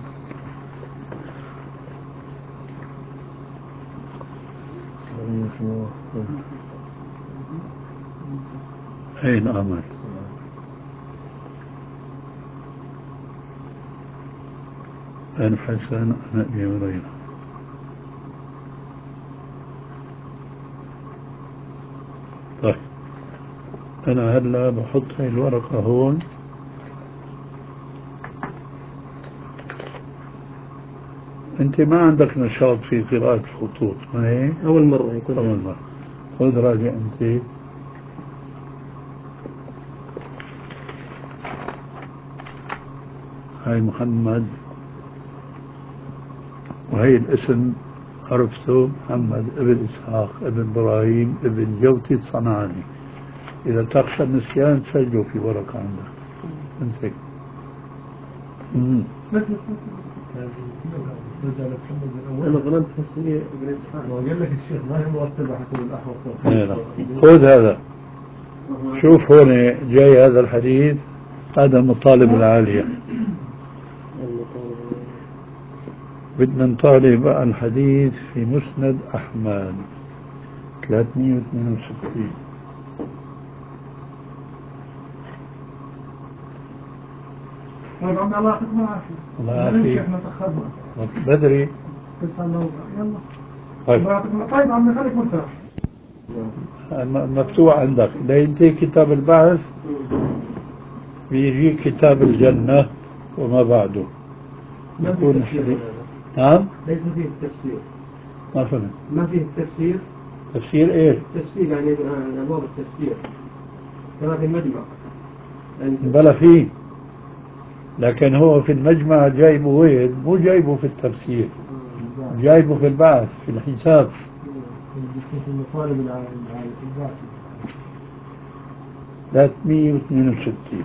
أين أمل؟ أين حسن عن أبي هريرة؟ طيب أنا هلا بحط هاي الورقة هون، أنت ما عندك نشاط في قراءة الخطوط، ما هيك؟ أول مرة يكون أول مرة. خذ راجع أنت. هاي محمد، وهي الاسم عرفته، محمد ابن إسحاق ابن إبراهيم ابن جوتي الصنعاني. إذا تخشى النسيان سجله في ورقة عندك. امسك. امم أنا ظننت حسيني ابن إسحاق. وقال لك الشيخ ما هي مرتبة حسب الأحوال. خذ هذا، شوف هون جاي هذا الحديث، هذا مطالب العالية. بدنا نطالب الحديث في مسند أحمد ثلاثمئة واثنين وستين. طيب عمي الله يعطيكم العافية. الله يعافيك. احنا تأخرنا. بدري. تسعة يلا. طيب. الله يعطيكم. طيب عمي خليك مرتاح. مفتوح عندك، لينتهي كتاب البعث بيجي كتاب الجنة وما بعده. ما فيه تفسير. نعم؟ ليس فيه التفسير. ما فهمت. ما فيه التفسير. تفسير ايه؟ تفسير يعني أبواب التفسير كما في المجمع. بلا فيه، لكن هو في المجمع جايبه وين؟ مو جايبه في التفسير، جايبه في البعث في الحساب. في المطالب العالية. ثلاثمئة واثنين وستين.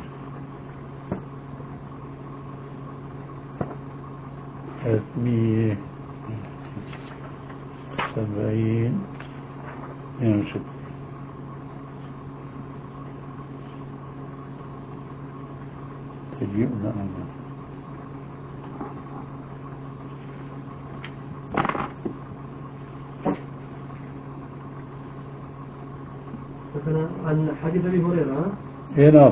ثلاثمئة وسبعين اثنين وستين. تجيبنا أنا عن حديث أبي هريرة. هنا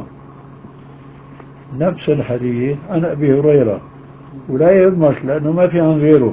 نفس الحديث عن أبي هريرة، ولا يهمك لأنه ما في عن غيره.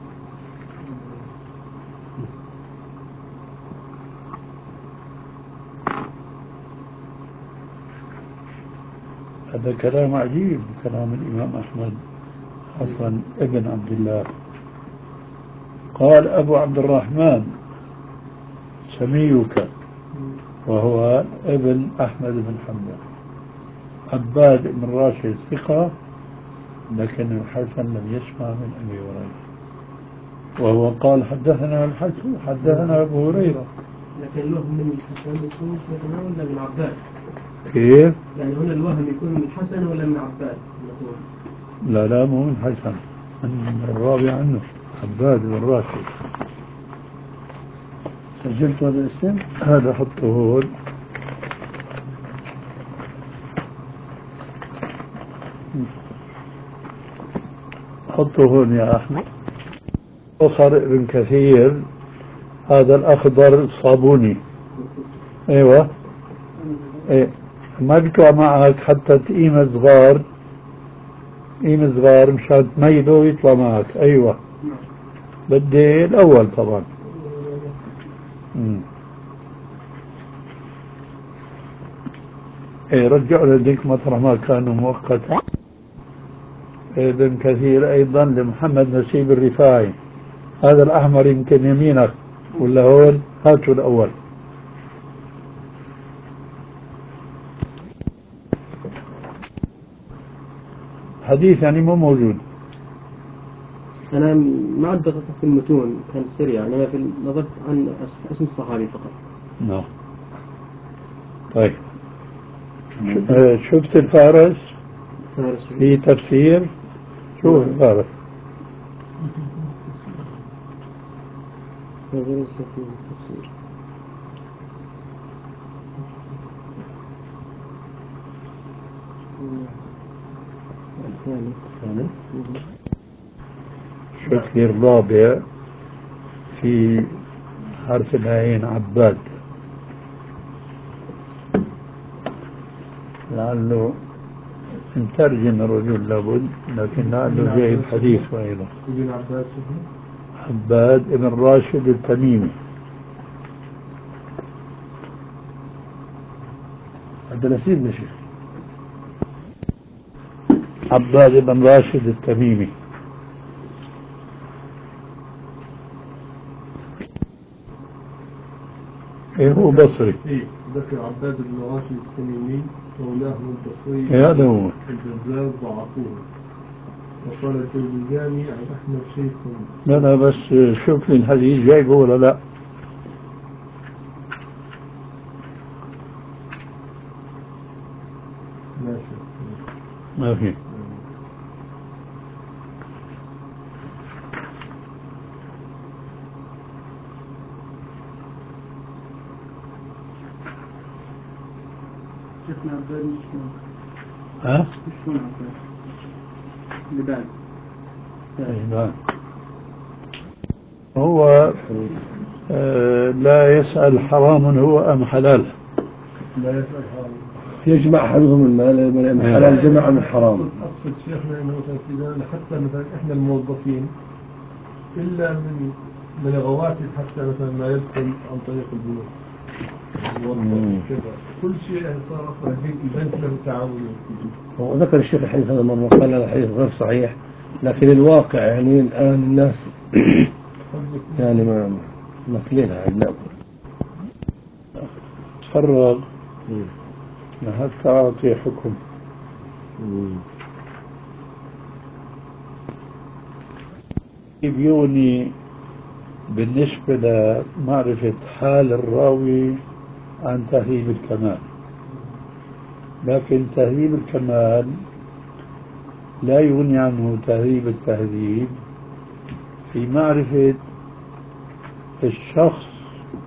هذا كلام عجيب، كلام الإمام أحمد حسن ابن عبد الله. قال أبو عبد الرحمن سميك، وهو ابن أحمد بن حنبل، عباد بن راشد ثقة، لكن الحسن لم يسمع من أبي هريرة، وهو قال حدثنا الحسن حدثنا أبو هريرة. لكن الوهم من الحسن يكون شيخنا ولا من عباد؟ كيف؟ يعني هنا الوهم يكون من الحسن ولا من عباد؟ لا لا مو من حسن، من الراوي عنه عباد بن راشد. سجلت هذا الاسم؟ هذا حطه هون. حطه هون يا أحمد. أخر ابن كثير، هذا الأخضر الصابوني. أيوة. إيه. ما بيطلع معك حتى تقيم صغار، قيم صغار مشان تميله ويطلع معك. أيوة. بدي الأول طبعا. مم. إيه رجعوا لديك مطرح ما كانوا مؤقتا. ابن كثير أيضا لمحمد نسيب الرفاعي، هذا الأحمر يمكن يمينك ولا هون؟ هاتوا الأول. حديث يعني مو موجود. أنا ما عاد دققت في المتون، كان سريع. أنا في نظرت عن اسم الصحابي فقط. نعم. طيب. شفت الفارس فارس في تفسير؟ شو الفارس؟ هذا ليس في التفسير. الثالث شوف لي الرابع في حرف العين عباد، لعله مترجم الرجل لابد، لكن لعله جاي الحديث أيضا. ابن عباس عباد ابن راشد التميمي. هذا نسيب شيخ. عباد ابن راشد التميمي. إيه هو بصري. إيه ذكر عباد بن راشد التميمي مولاه البصري. هذا هو. البزاز ضعفوه، وقال الجوزجاني عن أحمد شيخ. لا لا بس شوف لي الحديث جايبه ولا لا. ماشي ما في. شفنا عباد مش شلون ها؟ مش شلون عباد اللي بعد أيوة. هو آه لا يسأل حرام هو أم حلال. لا يسأل حرام. يجمع أحدهم المال من حلال جمع من حرام. أقصد شيخنا أنه مثلا في زماننا حتى مثلا إحنا الموظفين إلا من من الرواتب حتى مثلا ما يدخل عن طريق البنوك. كل شيء صار أصلا البنك له تعامل. وذكر الشيخ الحديث هذا مرة قال هذا الحديث غير صحيح، لكن الواقع يعني الآن الناس يعني ما ماكلينها عناب. تفرغ لحتى أعطي حكم. يبيوني بالنسبة لمعرفة حال الراوي عن تهذيب الكمال، لكن تهذيب الكمال لا يغني عنه تهذيب التهذيب في معرفة الشخص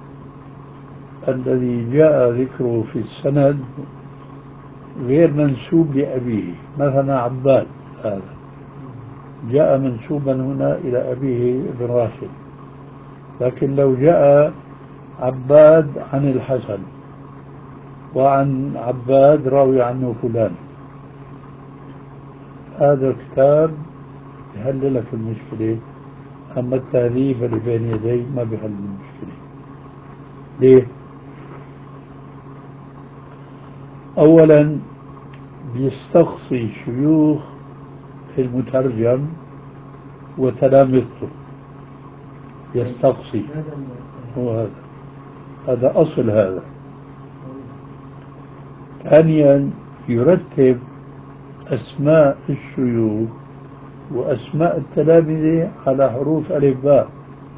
الذي جاء ذكره في السند غير منسوب لأبيه. مثلا عباد هذا جاء منسوبا هنا إلى أبيه ابن راشد، لكن لو جاء عباد عن الحسن وعن عباد راوي عنه فلان، هذا الكتاب يحل لك المشكلة. أما التهذيب اللي بين يدي ما بيحل المشكلة. ليه؟ أولا بيستقصي شيوخ المترجم وتلامذته، يستقصي. هو هذا هذا أصل هذا. ثانيا يرتب أسماء الشيوخ وأسماء التلامذة على حروف ألف باء،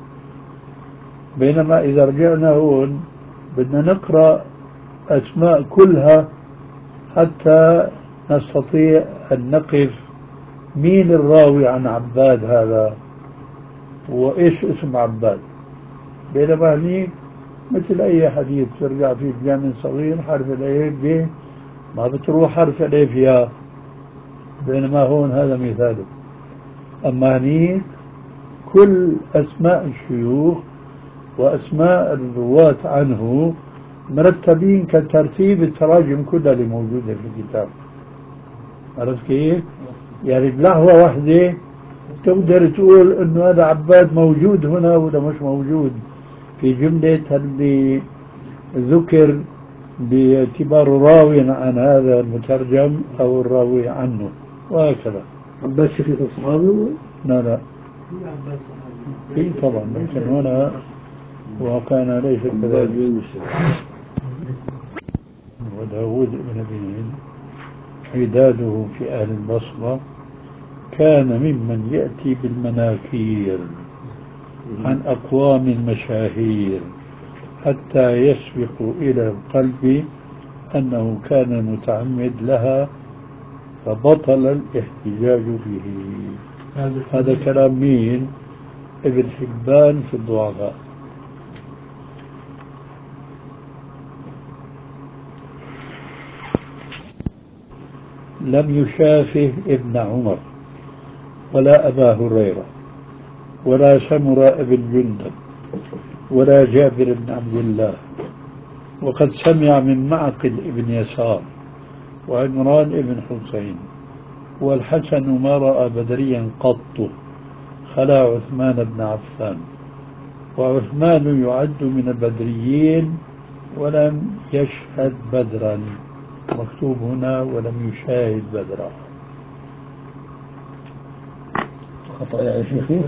بينما إذا رجعنا هون بدنا نقرأ أسماء كلها حتى نستطيع أن نقف مين الراوي عن عباد هذا وإيش اسم عباد. بينما هنيك مثل أي حديث ترجع فيه بجامع صغير حرف الألف ب ما بتروح حرف الألف يا، بينما هون هذا مثاله. أما هنيك كل أسماء الشيوخ وأسماء الرواة عنه مرتبين كترتيب التراجم كلها اللي موجودة في الكتاب. عرفت كيف؟ يعني بلحظة واحدة تقدر تقول إنه هذا عباد موجود هنا ولا مش موجود في جملة اللي ذكر باعتبار راوي عن هذا المترجم أو الراوي عنه، وهكذا. عباد شقيق الصحابي؟ لا لا في طبعا، لكن هنا واقعنا ليس كذلك. وداود بن أبي عداده في أهل البصرة كان ممن يأتي بالمناكير عن أقوام مشاهير حتى يسبق إلى القلب أنه كان متعمد لها فبطل الاحتجاج به. هذا كلام مين؟ ابن حبان في الضعفاء. لم يشافه ابن عمر ولا أبا هريرة ولا سمرة بن جندب ولا جابر بن عبد الله، وقد سمع من معقل ابن يسار وعمران بن حسين. والحسن ما رأى بدريا قط خلا عثمان بن عفان، وعثمان يعد من البدريين ولم يشهد بدرا، مكتوب هنا ولم يشاهد بدرا. خطأ يا شيخي.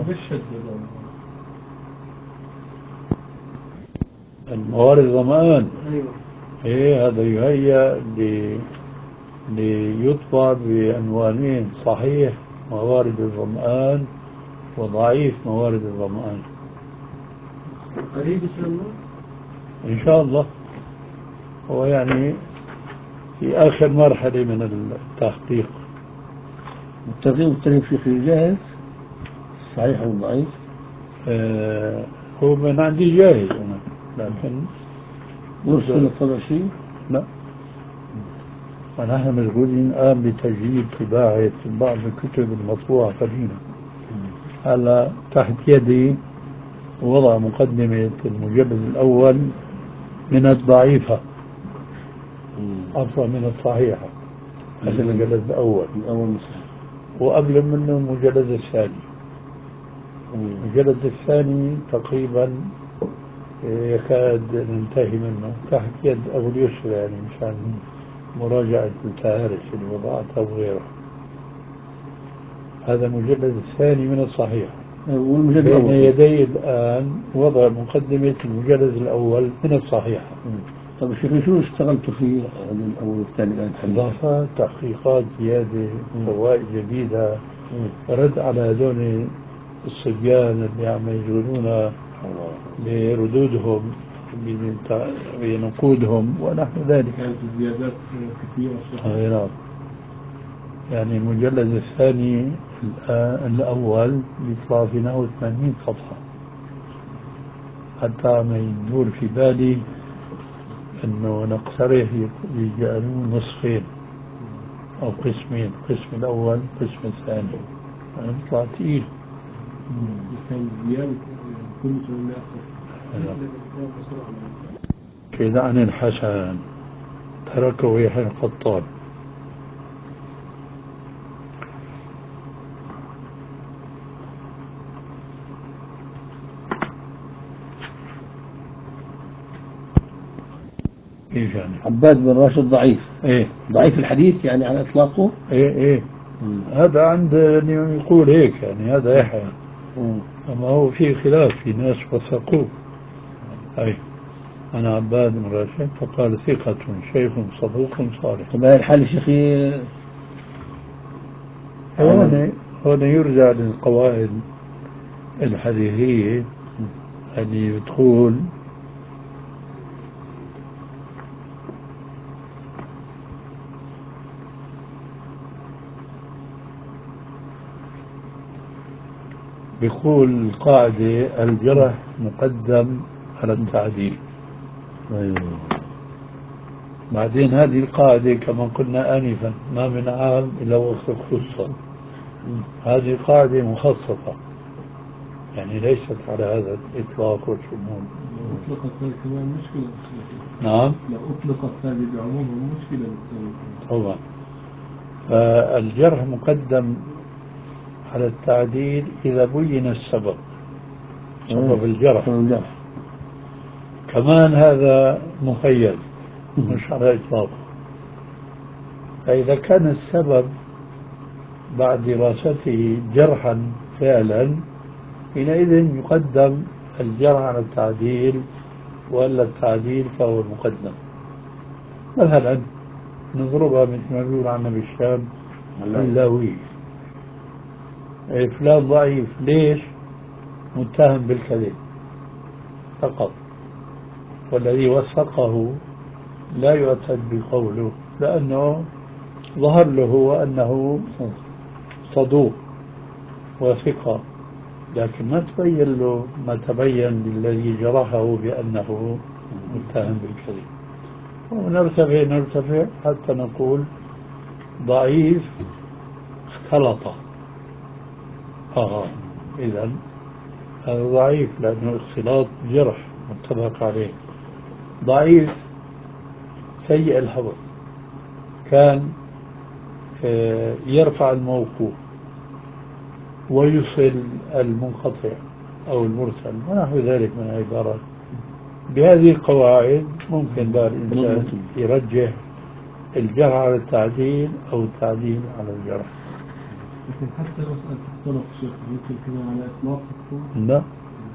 الموارد ظمآن. أيوة. إيه هذا يهيأ لي ليطبع بعنوانين: صحيح موارد الظمآن وضعيف موارد الظمآن. قريب إن شاء الله. إن شاء الله. هو يعني في آخر مرحلة من التحقيق. الترغيب والترهيب شيخي جاهز، صحيح أو ضعيف؟ آه هو من عندي جاهز أنا، لكن يرسل الطبع شيء؟ لا، ونحن مشغولين الآن بتجديد طباعة بعض الكتب المطبوعة قديما. هلا تحت يدي وضع مقدمة المجلد الأول من الضعيفة أفضل من الصحيحة. هذا المجلد الأول الأول صحيح، وقبل منه المجلد الثاني. المجلد الثاني تقريبا يكاد ننتهي منه، تحت يد أبو اليسر يعني مشان مراجعة الفهارس اللي وضعتها وغيرها. هذا المجلد الثاني من الصحيح. والمجلد بين الأول يدي الآن وضع مقدمة المجلد الأول من الصحيح. طيب الشيخ شو اشتغلتوا في هذا الأول والثاني الآن؟ إضافات، تحقيقات زيادة، فوائد جديدة، رد على هذول الصبيان اللي عم يشغلونا بردودهم بنقودهم ونحو ذلك. كانت الزيادات كثيرة. نعم. يعني المجلد الثاني الأول يطلع في نحو ثمانين صفحة، حتى ما يدور في بالي أنه نقترح يجعلوه نصفين أو قسمين، القسم الأول القسم الثاني، يعني يطلع تقيل. كان زيادة كل سنة. كذا عن الحسن تركه يحيى القطان. كيف يعني؟ عباد بن راشد ضعيف. ايه ضعيف الحديث يعني على إطلاقه. ايه ايه مم. هذا عند اللي يقول هيك يعني هذا يحيى، أما هو في خلاف، في ناس وثقوه. أي أنا عباد بن راشد فقال ثقة شيخ صدوق صالح. طيب هاي الحالة شيخي هون هون يرجع للقواعد الحديثية اللي بتقول بيقول القاعدة الجرح مقدم على التعديل. أيوه. بعدين هذه القاعدة كما قلنا آنفا ما من عام إلا وقت خصوصا، هذه قاعدة مخصصة يعني ليست على هذا الإطلاق والشمول. لو أطلقت هذه كمان مشكلة. نعم لو أطلقت هذه بعمومها مشكلة بتسوي. طبعا. فالجرح مقدم على التعديل إذا بين السبب، سبب الجرح. كمان هذا مقيد مش على إطلاقه. فإذا كان السبب بعد دراسته جرحا فعلا حينئذ يقدم الجرح على التعديل، ولا التعديل فهو المقدم. مثلا نضربها مثل ما بيقول عنا بالشام اللاوي، فلان ضعيف ليش؟ متهم بالكذب فقط، والذي وثقه لا يؤكد بقوله، لأنه ظهر له أنه صدوق وثقة، لكن ما تبين له ما تبين للذي جرحه بأنه متهم بالكذب. ونرتفع نرتفع حتى نقول ضعيف اختلط. آه إذا هذا ضعيف لأنه اختلاط جرح متفق عليه. ضعيف سيء الحفظ، كان يرفع الموقوف ويوصل المنقطع أو المرسل ونحو ذلك من العبارات. بهذه القواعد ممكن بقى الإنسان يرجح الجرح على التعديل أو التعديل على الجرح. لكن حتى مسألة الطرق شيخ ممكن تكون على إطلاق تكون؟ لا،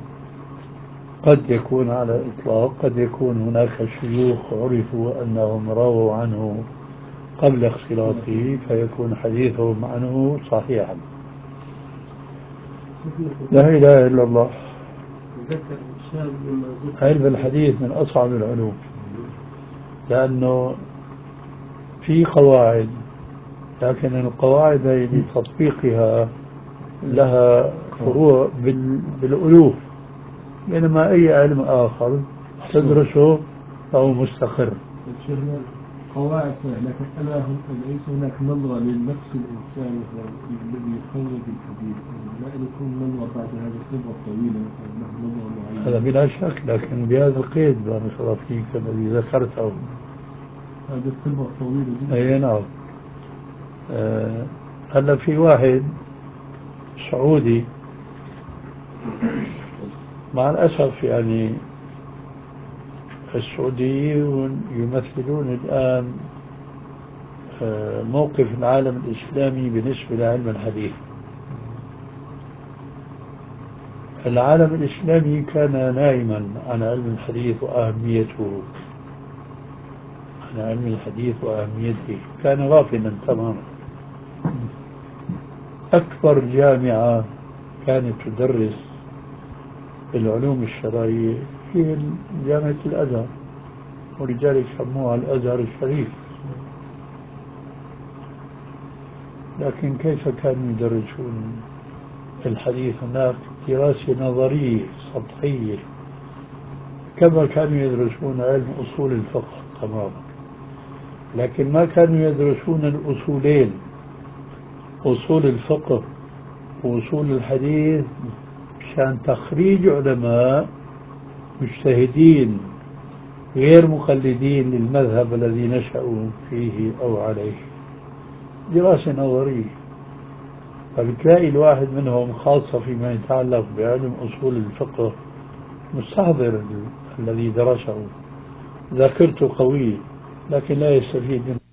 قد يكون على إطلاق، قد يكون هناك شيوخ عرفوا أنهم رووا عنه قبل اختلاطه فيكون حديثهم عنه صحيحا. لا إله إلا الله. علم الحديث من أصعب العلوم، لأنه في قواعد، لكن القواعد لتطبيقها لها فروع بالألوف، بينما أي علم آخر تدرسه فهو مستقر. قواعد سهلة، لكن أنا ليس هناك نظرة لنفس الإنسان الذي يخرج الحديث، لا يكون نظرة بعد هذه الخبرة الطويلة مثلا نظرة معينة. هذا بلا شك، لكن بهذا القيد بارك الله فيك الذي ذكرته، هذه الخبرة الطويلة جدا. أي نعم. أه هلا في واحد سعودي مع الأسف، يعني السعوديون يمثلون الآن موقف العالم الإسلامي بالنسبة لعلم الحديث. العالم الإسلامي كان نائما عن علم الحديث وأهميته، عن علم الحديث وأهميته كان غافلا تماما. أكبر جامعة كانت تدرس العلوم الشرعية هي جامعة الأزهر، ولذلك سموها الأزهر الشريف. لكن كيف كانوا يدرسون الحديث هناك؟ دراسة نظرية سطحية، كما كانوا يدرسون علم أصول الفقه تماما، لكن ما كانوا يدرسون الأصولين، أصول الفقه وأصول الحديث، مشان تخريج علماء مجتهدين غير مقلدين للمذهب الذي نشأوا فيه أو عليه. دراسة نظرية. فبتلاقي الواحد منهم خاصة فيما يتعلق بعلم أصول الفقه مستحضر الذي درسه، ذاكرته قوية، لكن لا يستفيد منه.